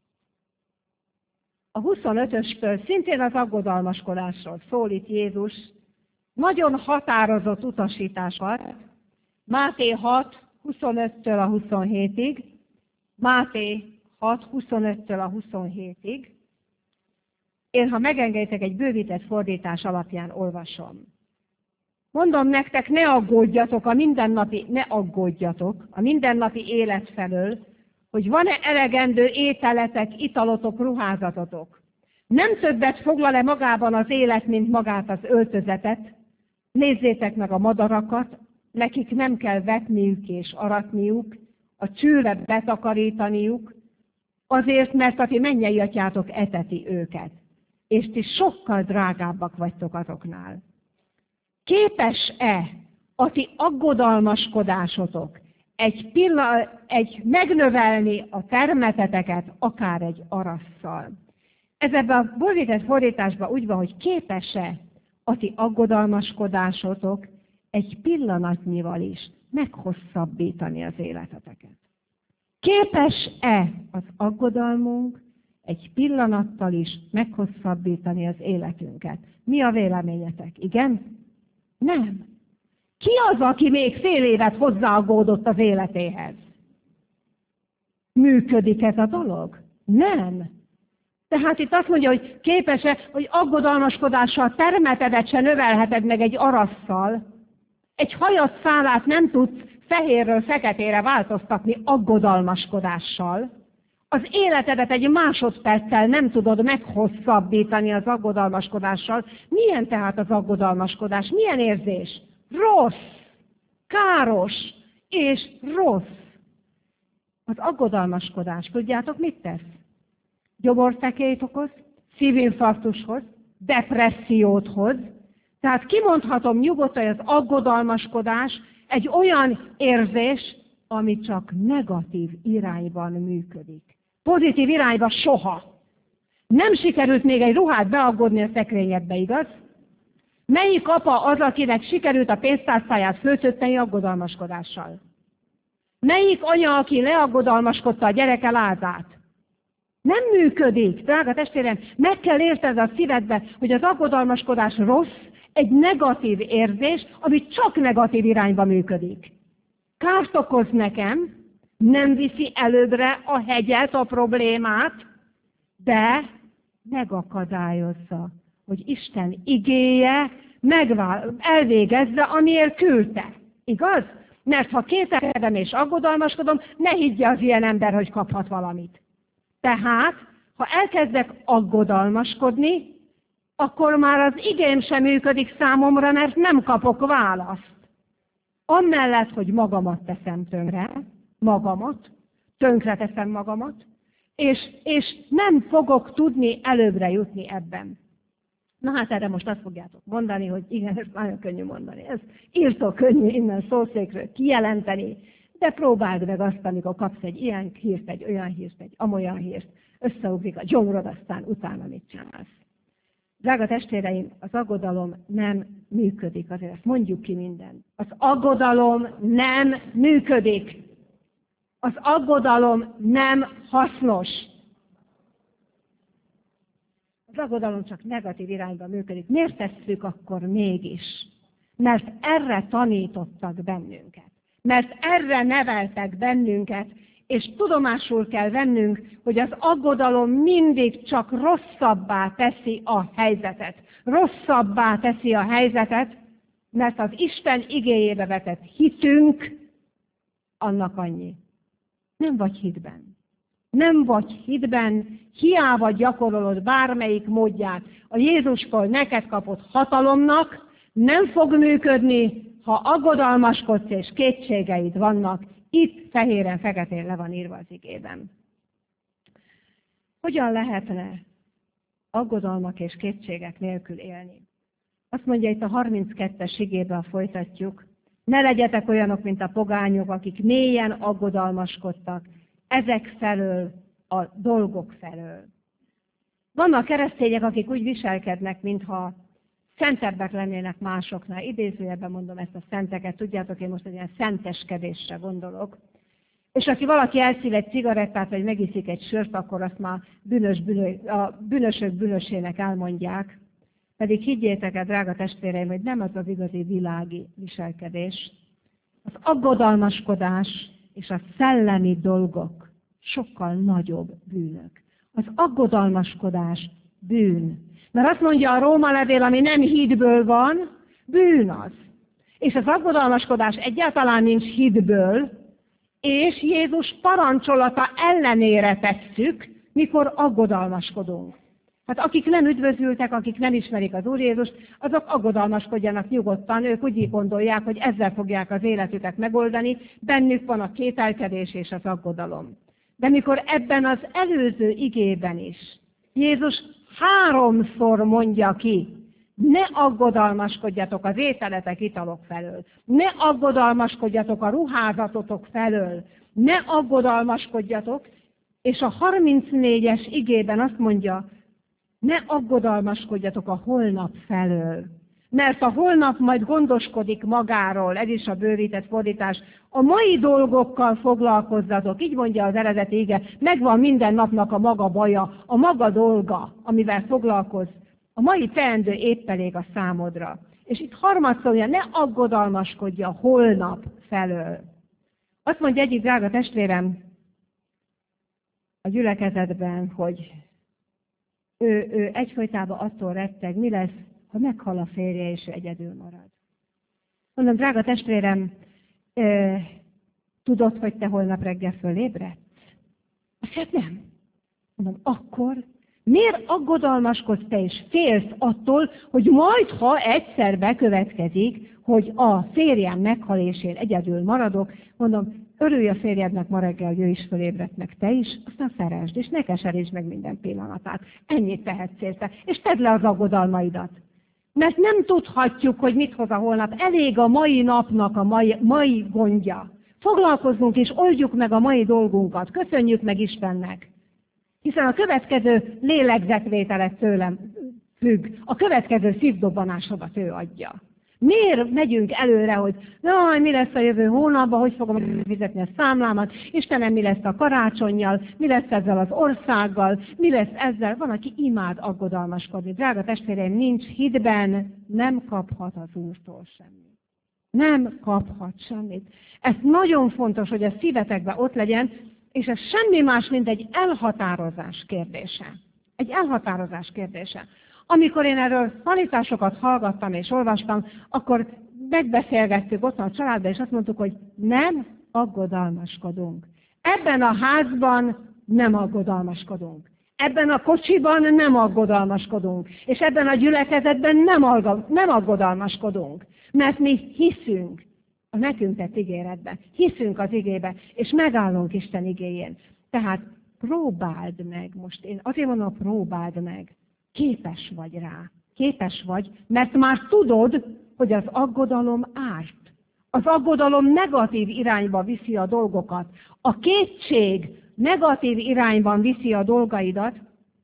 a huszonötöstől szintén az aggodalmaskodásról szól itt Jézus, nagyon határozott utasításokat, Máté hat, huszonöttől a huszonhétig, Máté hat, huszonöttől a huszonhétig. Én, ha megengeditek, egy bővített fordítás alapján olvasom. Mondom nektek, ne aggódjatok a mindennapi, ne aggódjatok a mindennapi élet felől, hogy van-e elegendő ételetek, italotok, ruházatotok. Nem többet foglal-e magában az élet, mint magát az öltözetet? Nézzétek meg a madarakat, nekik nem kell vetniük és aratniuk, a csőre betakarítaniuk, azért, mert a ti mennyei atyátok eteti őket, és ti sokkal drágábbak vagytok azoknál. Képes-e a ti aggodalmaskodásotok egy, pillanat, egy megnövelni a termeteteket akár egy arasszal? Ez ebben a bővített fordításban úgy van, hogy képes-e a ti aggodalmaskodásotok egy pillanatnyival is meghosszabbítani az életeteket? Képes-e az aggodalmunk egy pillanattal is meghosszabbítani az életünket? Mi a véleményetek? Igen? Nem. Ki az, aki még fél évet hozzáaggódott az életéhez? Működik ez a dolog? Nem. Tehát itt azt mondja, hogy képes-e, hogy aggodalmaskodással termetedet se növelheted meg egy arasszal. Egy hajat szálát nem tudsz fehérről feketére változtatni aggodalmaskodással. Az életedet egy másodperccel nem tudod meghosszabbítani az aggodalmaskodással. Milyen tehát az aggodalmaskodás? Milyen érzés? Rossz, káros és rossz. Az aggodalmaskodás, tudjátok mit tesz? Gyomorfekélyt okoz, szívinfarktushoz, depressziót hoz. Tehát kimondhatom nyugodtan, hogy az aggodalmaskodás egy olyan érzés, ami csak negatív irányban működik. Pozitív irányba soha. Nem sikerült még egy ruhát beaggódni a szekrényedbe, igaz? Melyik apa az, akinek sikerült a pénztárcáját föltölteni aggodalmaskodással? Melyik anya, aki leaggodalmaskodta a gyereke lázát? Nem működik, drága testvérem, meg kell érted a szívedbe, hogy az aggodalmaskodás rossz, egy negatív érzés, ami csak negatív irányba működik. Kárt okoz nekem, nem viszi előbbre a hegyet, a problémát, de megakadályozza, hogy Isten igéje megvál, elvégezze, amiért küldte. Igaz? Mert ha kételkedem és aggodalmaskodom, ne higgye az ilyen ember, hogy kaphat valamit. Tehát, ha elkezdek aggodalmaskodni, akkor már az igém sem működik számomra, mert nem kapok választ. Amellett, hogy magamat teszem tönkre, magamat, tönkre teszem magamat, és, és nem fogok tudni előbbre jutni ebben. Na hát erre most azt fogjátok mondani, hogy igen, ez nagyon könnyű mondani. Ez írtó könnyű innen szószékről kijelenteni, de próbáld meg azt, amikor kapsz egy ilyen hírt, egy olyan hírt, egy amolyan hírt, összeugrik a gyomrod, aztán utána mit csinálsz. Drága testvéreim, az aggodalom nem működik, azért ezt mondjuk ki minden. Az aggodalom nem működik. Az aggodalom nem hasznos. Az aggodalom csak negatív irányba működik. Miért tesszük akkor mégis? Mert erre tanítottak bennünket. Mert erre neveltek bennünket, és tudomásul kell vennünk, hogy az aggodalom mindig csak rosszabbá teszi a helyzetet. Rosszabbá teszi a helyzetet, mert az Isten igéjébe vetett hitünk annak annyi. Nem vagy hitben. Nem vagy hitben, hiába gyakorolod bármelyik módját. A Jézustól neked kapott hatalomnak nem fog működni, ha aggodalmaskodsz és kétségeid vannak. Itt fehéren-feketén le van írva az igében. Hogyan lehetne aggodalmak és kétségek nélkül élni? Azt mondja itt a harminckettes igében, folytatjuk. Ne legyetek olyanok, mint a pogányok, akik mélyen aggodalmaskodtak ezek felől, a dolgok felől. Vannak keresztények, akik úgy viselkednek, mintha szentebbek lennének másoknál. Idézőjelben mondom ezt a szenteket, tudjátok, én most egy ilyen szenteskedésre gondolok. És aki valaki elszív egy cigarettát, vagy megiszik egy sört, akkor azt már bűnös, bűnös, a bűnösök bűnösének elmondják. Pedig higgyétek el, drága testvéreim, hogy nem az az igazi világi viselkedés. Az aggodalmaskodás és a szellemi dolgok sokkal nagyobb bűnök. Az aggodalmaskodás bűn. Mert azt mondja a Róma levél, ami nem hitből van, bűn az. És az aggodalmaskodás egyáltalán nincs hitből, és Jézus parancsolata ellenére tesszük, mikor aggodalmaskodunk. Hát akik nem üdvözültek, akik nem ismerik az Úr Jézust, azok aggodalmaskodjanak nyugodtan, ők úgy gondolják, hogy ezzel fogják az életüket megoldani, bennük van a kételkedés és az aggodalom. De mikor ebben az előző igében is Jézus háromszor mondja ki, ne aggodalmaskodjatok az ételetek, italok felől, ne aggodalmaskodjatok a ruházatotok felől, ne aggodalmaskodjatok, és a harmincnégyes igében azt mondja, ne aggodalmaskodjatok a holnap felől, mert a holnap majd gondoskodik magáról, ez is a bővített fordítás. A mai dolgokkal foglalkozzatok, így mondja az eredeti ige, megvan minden napnak a maga baja, a maga dolga, amivel foglalkozz. A mai teendő épp elég a számodra. És itt harmadszor mondja, ne aggodalmaskodj a holnap felől. Azt mondja egyik drága testvérem a gyülekezetben, hogy ő, ő egyfolytában attól retteg, mi lesz, ha meghal a férje, és ő egyedül marad. Mondom, drága testvérem, ö, tudod, hogy te holnap reggel fölébredsz? Azt hát nem. Mondom, akkor miért aggodalmaskodsz te és félsz attól, hogy majd, ha egyszer bekövetkezik, hogy a férjem meghal, és én egyedül maradok, mondom, örülj a férjednek ma reggel, hogy ő is fölébredt, meg te is, aztán szeresd, és ne keserítsd meg minden pillanatát. Ennyit tehetsz érte, és tedd le az aggodalmaidat. Mert nem tudhatjuk, hogy mit hoz a holnap. Elég a mai napnak a mai, mai gondja. Foglalkozzunk és oldjuk meg a mai dolgunkat. Köszönjük meg Istennek. Hiszen a következő lélegzetvételet tőlem függ. A következő szívdobbanásodat ő adja. Miért megyünk előre, hogy jaj, mi lesz a jövő hónapban, hogy fogom fizetni a számlámat, Istenem, mi lesz a karácsonnyal, mi lesz ezzel az országgal, mi lesz ezzel. Van, aki imád aggodalmaskodni. Drága testvéreim, nincs hitben, nem kaphat az Úrtól semmit. Nem kaphat semmit. Ez nagyon fontos, hogy a szívetekben ott legyen, és ez semmi más, mint egy elhatározás kérdése. Egy elhatározás kérdése. Amikor én erről tanításokat hallgattam és olvastam, akkor megbeszélgettük otthon a családban, és azt mondtuk, hogy nem aggodalmaskodunk. Ebben a házban nem aggodalmaskodunk. Ebben a kocsiban nem aggodalmaskodunk. És ebben a gyülekezetben nem, nem aggodalmaskodunk. Mert mi hiszünk a nekünk tett ígéretben. Hiszünk az igébe, és megállunk Isten igéjén. Tehát próbáld meg, most én azért mondom, próbáld meg. Képes vagy rá. Képes vagy, mert már tudod, hogy az aggodalom árt. Az aggodalom negatív irányba viszi a dolgokat. A kétség negatív irányban viszi a dolgaidat,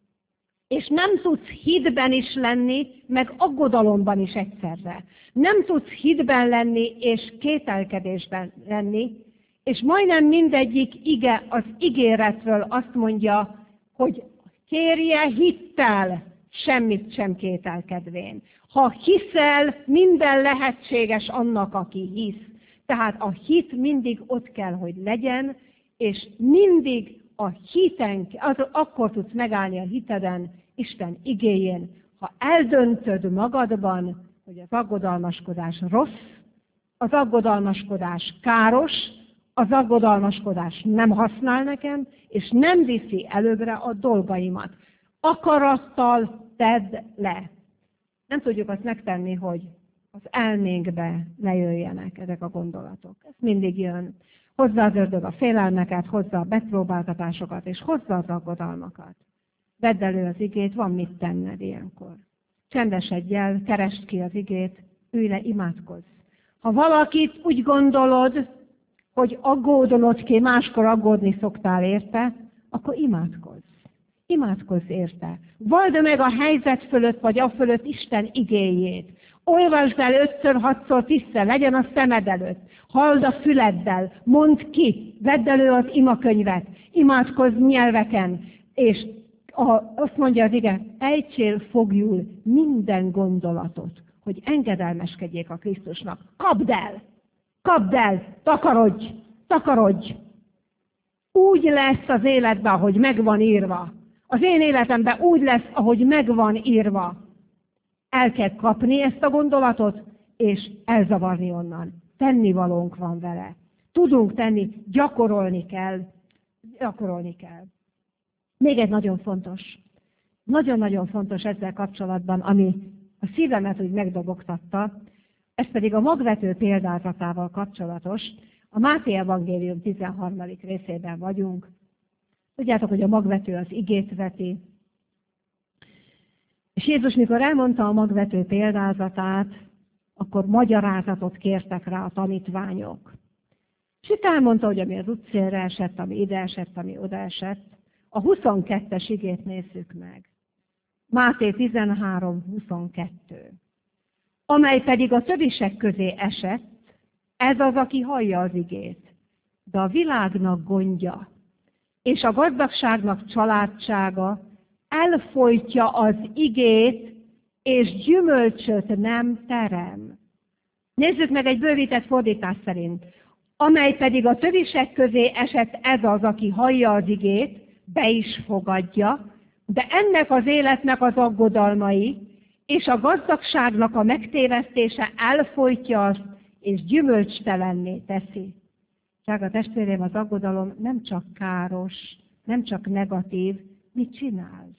és nem tudsz hitben is lenni, meg aggodalomban is egyszerre. Nem tudsz hitben lenni, és kételkedésben lenni, és majdnem mindegyik ige az ígéretről azt mondja, hogy kérje hittel, semmit sem kételkedvén. Ha hiszel, minden lehetséges annak, aki hisz. Tehát a hit mindig ott kell, hogy legyen, és mindig a hiten, az, akkor tudsz megállni a hiteden, Isten igéjén, ha eldöntöd magadban, hogy az aggodalmaskodás rossz, az aggodalmaskodás káros, az aggodalmaskodás nem használ nekem, és nem viszi előbbre a dolgaimat. Akarattal tedd le. Nem tudjuk azt megtenni, hogy az elménkbe ne jöjjenek ezek a gondolatok. Ez mindig jön. Hozza az ördög a félelmeket, hozza a megpróbáltatásokat, és hozza az aggodalmakat. Vedd elő az igét, van mit tenned ilyenkor. Csendesedj el, keresd ki az igét, ülj le, imádkozz. Ha valakit úgy gondolod, hogy aggódnod ki, máskor aggódni szoktál érte, akkor imádkozz. Imádkozz érte. Vald meg a helyzet fölött, vagy a fölött Isten igéjét. Olvasd el ötször, hatszor, tízszer, legyen a szemed előtt. Halld a füleddel, mondd ki, vedd elő az imakönyvet, imádkozz nyelveken, és a, azt mondja az ige, ejtsél fogjul minden gondolatot, hogy engedelmeskedjék a Krisztusnak. Kapd el! Kapd el! Takarodj! Takarodj! Úgy lesz az életben, ahogy megvan írva. Az én életemben úgy lesz, ahogy megvan írva. El kell kapni ezt a gondolatot, és elzavarni onnan. Tennivalónk van vele. Tudunk tenni, gyakorolni kell. Gyakorolni kell. Még egy nagyon fontos, nagyon-nagyon fontos ezzel kapcsolatban, ami a szívemet úgy megdobogtatta, ez pedig a magvető példázatával kapcsolatos. A Máté evangélium tizenharmadik részében vagyunk. Tudjátok, hogy a magvető az igét veti. És Jézus, mikor elmondta a magvető példázatát, akkor magyarázatot kértek rá a tanítványok. És itt elmondta, hogy ami az útszélre esett, ami ide esett, ami oda esett. A huszonkettes igét nézzük meg. Máté tizenhárom huszonkettő. Amely pedig a többisek közé esett, ez az, aki hallja az igét. De a világnak gondja, és a gazdagságnak családsága elfojtja az igét, és gyümölcsöt nem terem. Nézzük meg egy bővített fordítás szerint. Amely pedig a többisek közé esett, ez az, aki hallja az igét, be is fogadja, de ennek az életnek az aggodalmai, és a gazdagságnak a megtévesztése elfojtja azt, és gyümölcstelenné teszi. Drága testvérem, az aggodalom nem csak káros, nem csak negatív, mit csinál?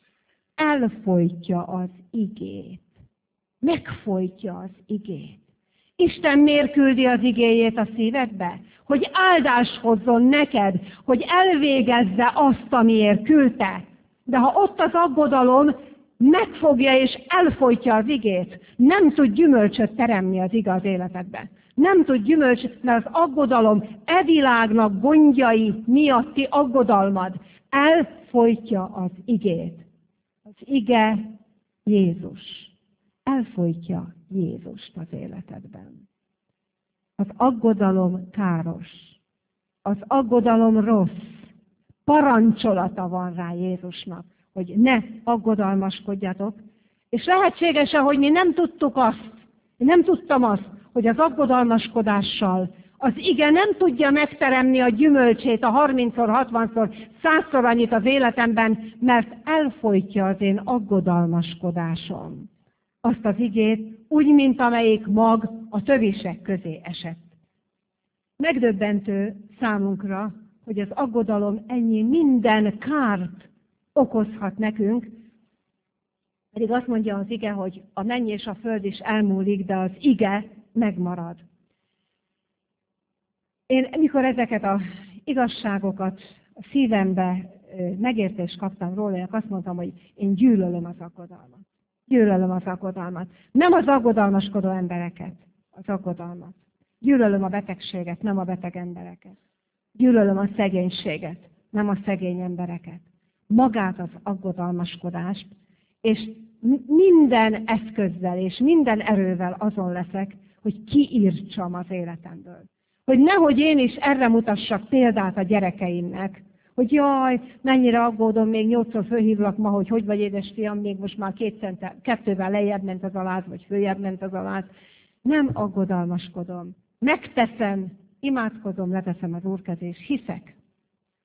Elfojtja az igét. Megfojtja az igét. Isten miért küldi az igéjét a szívedbe? Hogy áldás hozzon neked, hogy elvégezze azt, amiért küldte. De ha ott az aggodalom, megfogja és elfojtja az igét, nem tud gyümölcsöt teremni az igaz életedbe. Nem tud gyümölcsöt, mert az aggodalom, e világnak gondjai miatti aggodalmad elfojtja az igét. Az ige Jézus. Elfojtja Jézust az életedben. Az aggodalom káros. Az aggodalom rossz. Parancsolata van rá Jézusnak, hogy ne aggodalmaskodjatok. És lehetséges, hogy mi nem tudtuk azt, én nem tudtam azt, hogy az aggodalmaskodással az ige nem tudja megteremni a gyümölcsét a harmincszor, hatvanszor, százszor annyit az életemben, mert elfojtja az én aggodalmaskodásom. Azt az igét, úgy, mint amelyik mag a tövisek közé esett. Megdöbbentő számunkra, hogy az aggodalom ennyi minden kárt okozhat nekünk, pedig azt mondja az ige, hogy a menny és a föld is elmúlik, de az ige megmarad. Én mikor ezeket az igazságokat a szívembe megértést kaptam róla, azt mondtam, hogy én gyűlölöm az aggodalmat. Gyűlölöm az aggodalmat. Nem az aggodalmaskodó embereket, az aggodalmat. Gyűlölöm a betegséget, nem a beteg embereket. Gyűlölöm a szegénységet, nem a szegény embereket. Magát az aggodalmaskodást, és minden eszközzel és minden erővel azon leszek, hogy kiírtsam az életemből. Hogy nehogy én is erre mutassak példát a gyerekeimnek, hogy jaj, mennyire aggódom, még nyolcszor fölhívlak ma, hogy hogy vagy édesfiam, még most már két cente, kettővel lejjebb ment az aláz, vagy följebb ment az aláz. Nem aggodalmaskodom. Megteszem, imádkozom, leteszem az Úr kezé, és hiszek.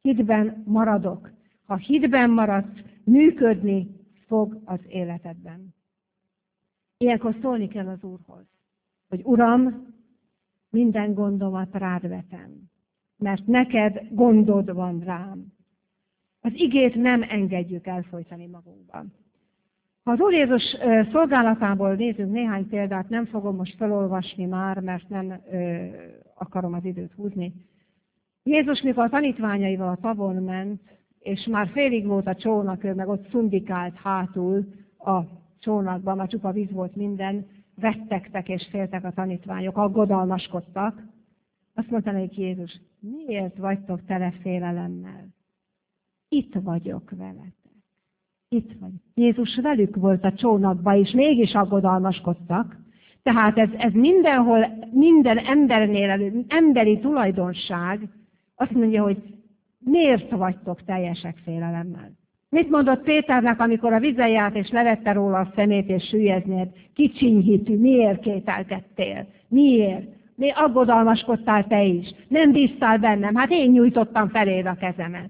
Hitben maradok. Ha hitben maradsz, működni fog az életedben. Ilyenkor szólni kell az Úrhoz, hogy Uram, minden gondomat rád vetem, mert neked gondod van rám. Az igét nem engedjük elfolytani magunkban. Ha az Úr Jézus szolgálatából nézünk néhány példát, nem fogom most felolvasni már, mert nem ö, akarom az időt húzni. Jézus, mikor a tanítványaival a tavon ment, és már félig volt a csónak, ő meg ott szundikált hátul a csónakban, már csupa víz volt minden, rettegtek és féltek a tanítványok, aggodalmaskodtak. Azt mondta nekik Jézus, miért vagytok tele félelemmel? Itt vagyok veletek. Itt vagy. Jézus velük volt a csónakban, és mégis aggodalmaskodtak. Tehát ez, ez mindenhol, minden embernél, emberi tulajdonság. Azt mondja, hogy miért vagytok teljesek félelemmel? Mit mondott Péternek, amikor a vízen járt, és levette róla a szemét, és süllyeznéd? Kicsiny hitű, miért kételkedtél? Miért? Mi aggodalmaskodtál te is? Nem bíztál bennem? Hát én nyújtottam feléd a kezemet.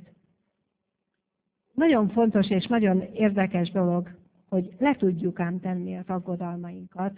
Nagyon fontos és nagyon érdekes dolog, hogy le tudjuk ám tenni az aggodalmainkat.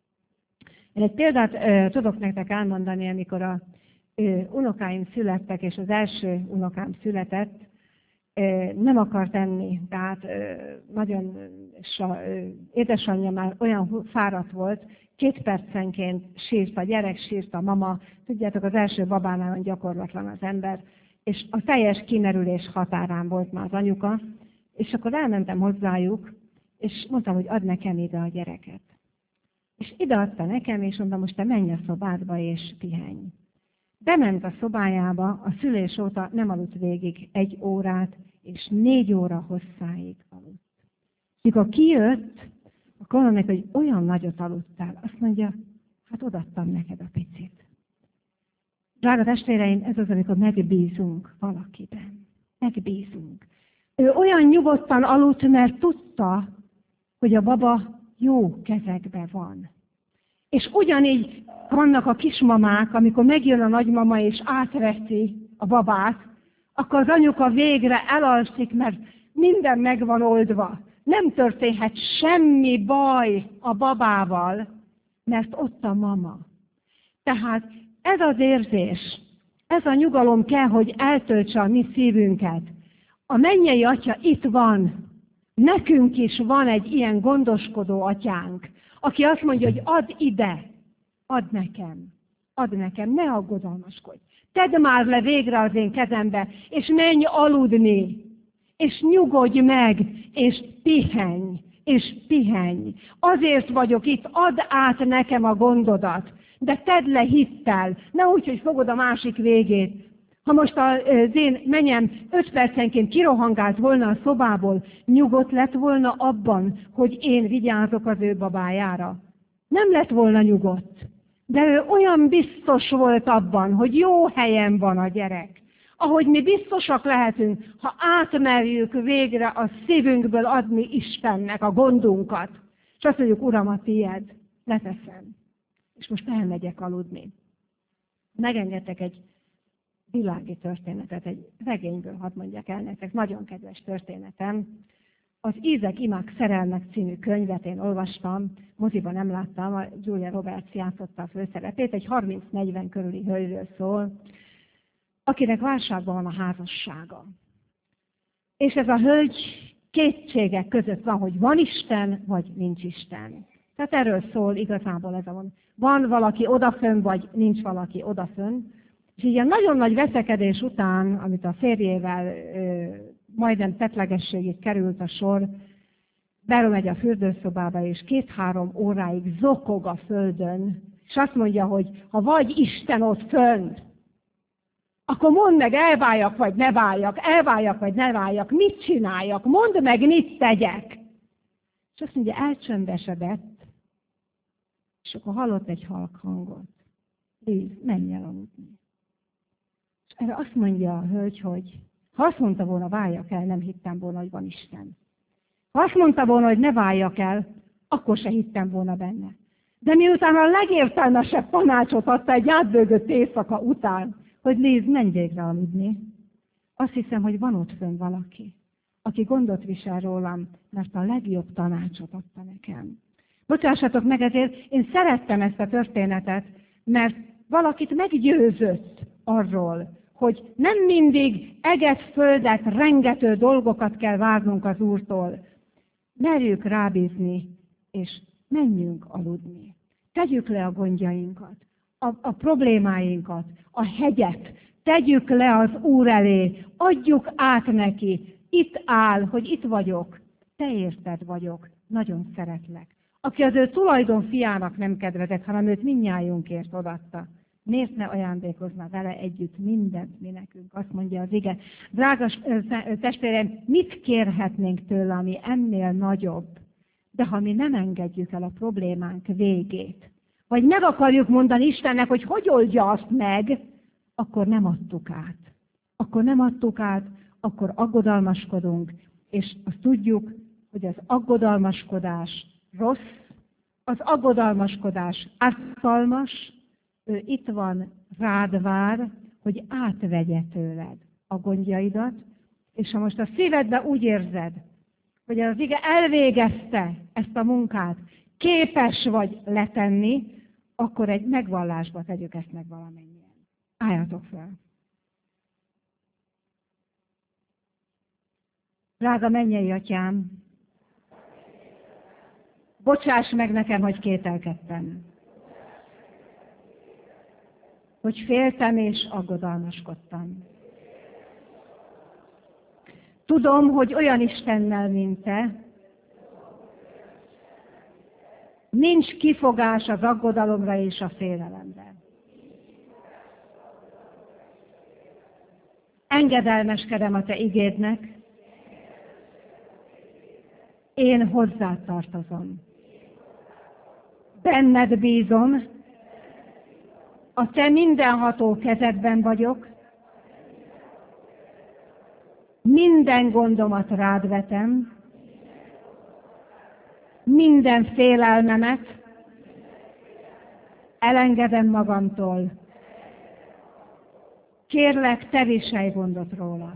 Én egy példát ö, tudok nektek elmondani, amikor a ö, unokáim születtek, és az első unokám született, ö, nem akart enni, tehát ö, nagyon sa, ö, édesanyja már olyan fáradt volt, két percenként sírt a gyerek, sírt a mama, tudjátok, az első babánál gyakorlatlan az ember, és a teljes kimerülés határán volt már az anyuka, és akkor elmentem hozzájuk, és mondtam, hogy add nekem ide a gyereket. És ideadta nekem, és mondtam, most te menj a szobádba, és pihenj. Bement a szobájába, a szülés óta nem aludt végig egy órát, és négy óra hosszáig aludt. Mikor kijött, akkor mondom neki, hogy olyan nagyot aludtál. Azt mondja, hát odaadtam neked a picit. Drága testvéreim, ez az, amikor megbízunk valakiben. Megbízunk. Ő olyan nyugodtan aludt, mert tudta, hogy a baba jó kezekben van. És ugyanígy vannak a kismamák, amikor megjön a nagymama és átveszi a babát, akkor az anyuka végre elalszik, mert minden meg van oldva. Nem történhet semmi baj a babával, mert ott a mama. Tehát ez az érzés, ez a nyugalom kell, hogy eltöltse a mi szívünket. A mennyei Atya itt van. Nekünk is van egy ilyen gondoskodó atyánk, aki azt mondja, hogy add ide, add nekem, add nekem, ne aggodalmaskodj. Tedd már le végre az én kezembe, és menj aludni, és nyugodj meg, és pihenj, és pihenj. Azért vagyok itt, add át nekem a gondodat, de tedd le hittel, ne úgy, hogy fogod a másik végét. Ha most az én menyem öt percenként kirohangált volna a szobából, nyugodt lett volna abban, hogy én vigyázok az ő babájára. Nem lett volna nyugodt. De ő olyan biztos volt abban, hogy jó helyen van a gyerek. Ahogy mi biztosak lehetünk, ha átmerjük végre a szívünkből adni Istennek a gondunkat. És azt mondjuk, Uram, a tiéd, leteszem. És most elmegyek aludni. Megengedtek egy világi történetet, egy regényből, hadd mondjak el nektek, nagyon kedves történetem. Az Ízek, imák, szerelmek című könyvet én olvastam, moziban nem láttam, a Julia Roberts játszotta a főszerepét, egy harminc-negyven körüli hölgyről szól, akinek válságban van a házassága. És ez a hölgy kétségek között van, hogy van Isten, vagy nincs Isten. Tehát erről szól igazából ez a mond. Van valaki odafönn, vagy nincs valaki odafönn. És így a nagyon nagy veszekedés után, amit a férjével ö, majdnem tetlegességig került a sor, bemegy a fürdőszobába, és két-három óráig zokog a földön, és azt mondja, hogy ha vagy Isten ott fönn, akkor mondd meg, elváljak, vagy ne váljak, elváljak, vagy ne váljak, mit csináljak, mondd meg, mit tegyek. És azt mondja, elcsöndesedett, és akkor hallott egy halk hangot. Liz, menj el aludni. És erre azt mondja a hölgy, hogy ha azt mondta volna, váljak el, nem hittem volna, hogy van Isten. Ha azt mondta volna, hogy ne váljak el, akkor se hittem volna benne. De miután a legértelmesebb tanácsot adta egy átbőgött éjszaka után, hogy Liz, menj végre aludni, Azt hiszem, hogy van ott fönn valaki, aki gondot visel rólam, mert a legjobb tanácsot adta nekem. Bocsássatok meg, ezért én szerettem ezt a történetet, mert valakit meggyőzött arról, hogy nem mindig eget, földet, rengető dolgokat kell várnunk az Úrtól. Merjük rábízni, és menjünk aludni. Tegyük le a gondjainkat, a, a problémáinkat, a hegyet, tegyük le az Úr elé, adjuk át neki. Itt áll, hogy itt vagyok, te érted vagyok, nagyon szeretlek. Aki az ő tulajdon fiának nem kedvezett, hanem őt mindnyájunkért odaadta. Miért ne ajándékozna vele együtt mindent mi nekünk? Azt mondja az ige. Drága testvérem, mit kérhetnénk tőle, ami ennél nagyobb? De ha mi nem engedjük el a problémánk végét, vagy meg akarjuk mondani Istennek, hogy hogy oldja azt meg, akkor nem adtuk át. Akkor nem adtuk át, akkor aggodalmaskodunk, és azt tudjuk, hogy az aggodalmaskodás rossz, az aggodalmaskodás ártalmas, ő itt van, rád vár, hogy átvegye tőled a gondjaidat, és ha most a szívedbe úgy érzed, hogy az ige elvégezte ezt a munkát, képes vagy letenni, akkor egy megvallásba tegyük ezt meg valamennyien. Álljatok fel! Drága mennyei atyám, bocsáss meg nekem, hogy kételkedtem, hogy féltem és aggodalmaskodtam. Tudom, hogy olyan Istennel, mint te, nincs kifogás az aggodalomra és a félelemre. Engedelmeskedem a te igédnek, én hozzád tartozom. Benned bízom, a te mindenható kezedben vagyok, minden gondomat rád vetem, minden félelmemet elengedem magamtól. Kérlek, te viselj gondot róla.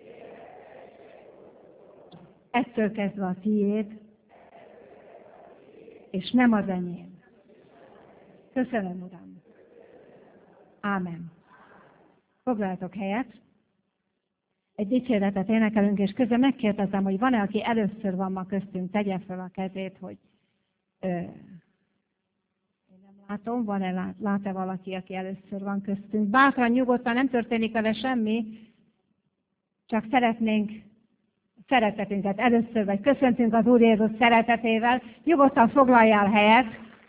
Ettől kezdve a tiéd, és nem az enyém. Köszönöm, Uram. Ámen. Foglaljatok helyet. Egy dicséretet énekelünk, és közben megkérdezem, hogy van-e, aki először van ma köztünk, tegye fel a kezét, hogy ö, én nem látom, van-e, lát, lát-e valaki, aki először van köztünk. Bátran, nyugodtan, nem történik vele semmi, csak szeretnénk szeretetünket először, vagy köszöntünk az Úr Jézus szeretetével. Nyugodtan foglaljál helyet.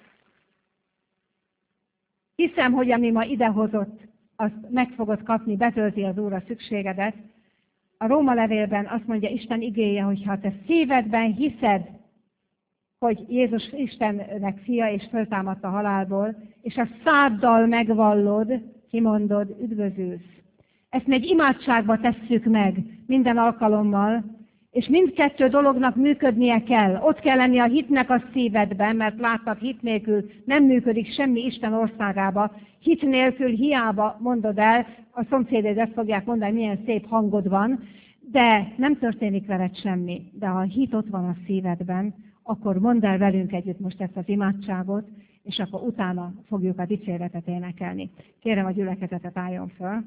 Hiszem, hogy ami ma idehozott, azt meg fogod kapni, betölti az Úr a szükségedet. A Róma levélben azt mondja Isten igéje, hogy ha te szívedben hiszed, hogy Jézus Istennek fia és föltámadt a halálból, és a száddal megvallod, kimondod, üdvözülsz. Ezt egy imádságba tesszük meg minden alkalommal, és mindkettő dolognak működnie kell. Ott kell lenni a hitnek a szívedben, mert láttak, hit nélkül nem működik semmi Isten országába. Hit nélkül hiába mondod el, a szomszédéd ezt fogják mondani, milyen szép hangod van, de nem történik veled semmi. De ha a hit ott van a szívedben, akkor mondd el velünk együtt most ezt az imádságot, és akkor utána fogjuk a dicséretet énekelni. Kérem, a gyülekezetet álljon föl.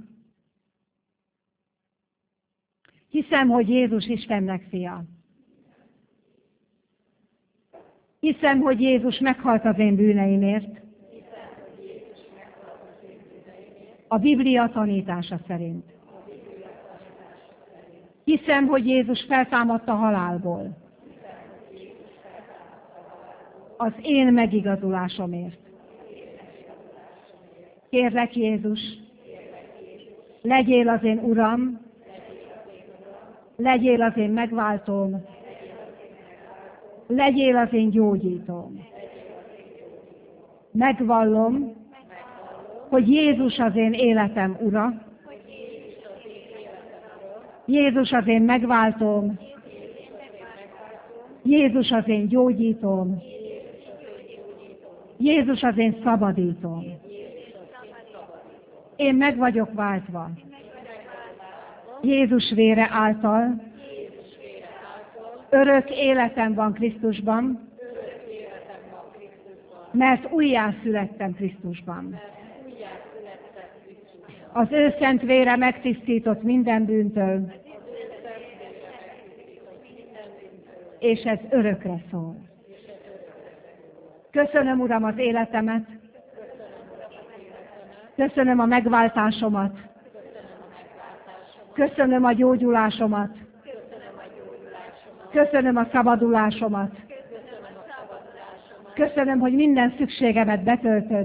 Hiszem, hogy Jézus Istennek fia. Hiszem, hogy Jézus meghalt az én bűneimért. A Biblia tanítása szerint. Hiszem, hogy Jézus feltámadt a halálból. Az én megigazulásomért. Kérlek, Jézus, legyél az én Uram, legyél az én megváltóm, legyél az én gyógyítóm. Megvallom, hogy Jézus az én életem Ura, Jézus az én megváltóm, Jézus az én gyógyítóm, Jézus az én szabadítóm. Én meg vagyok váltva. Jézus vére által örök életem van Krisztusban, mert újjászülettem Krisztusban. Az ő szent vére megtisztított minden bűntől, és ez örökre szól. Köszönöm, Uram, az életemet, köszönöm a megváltásomat, köszönöm a gyógyulásomat, köszönöm a szabadulásomat, köszönöm, hogy minden szükségemet betöltöd.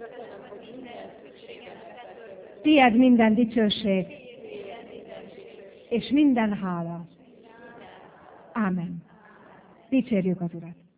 Tied minden dicsőség, és minden hála. Ámen. Dicsérjük az Urat.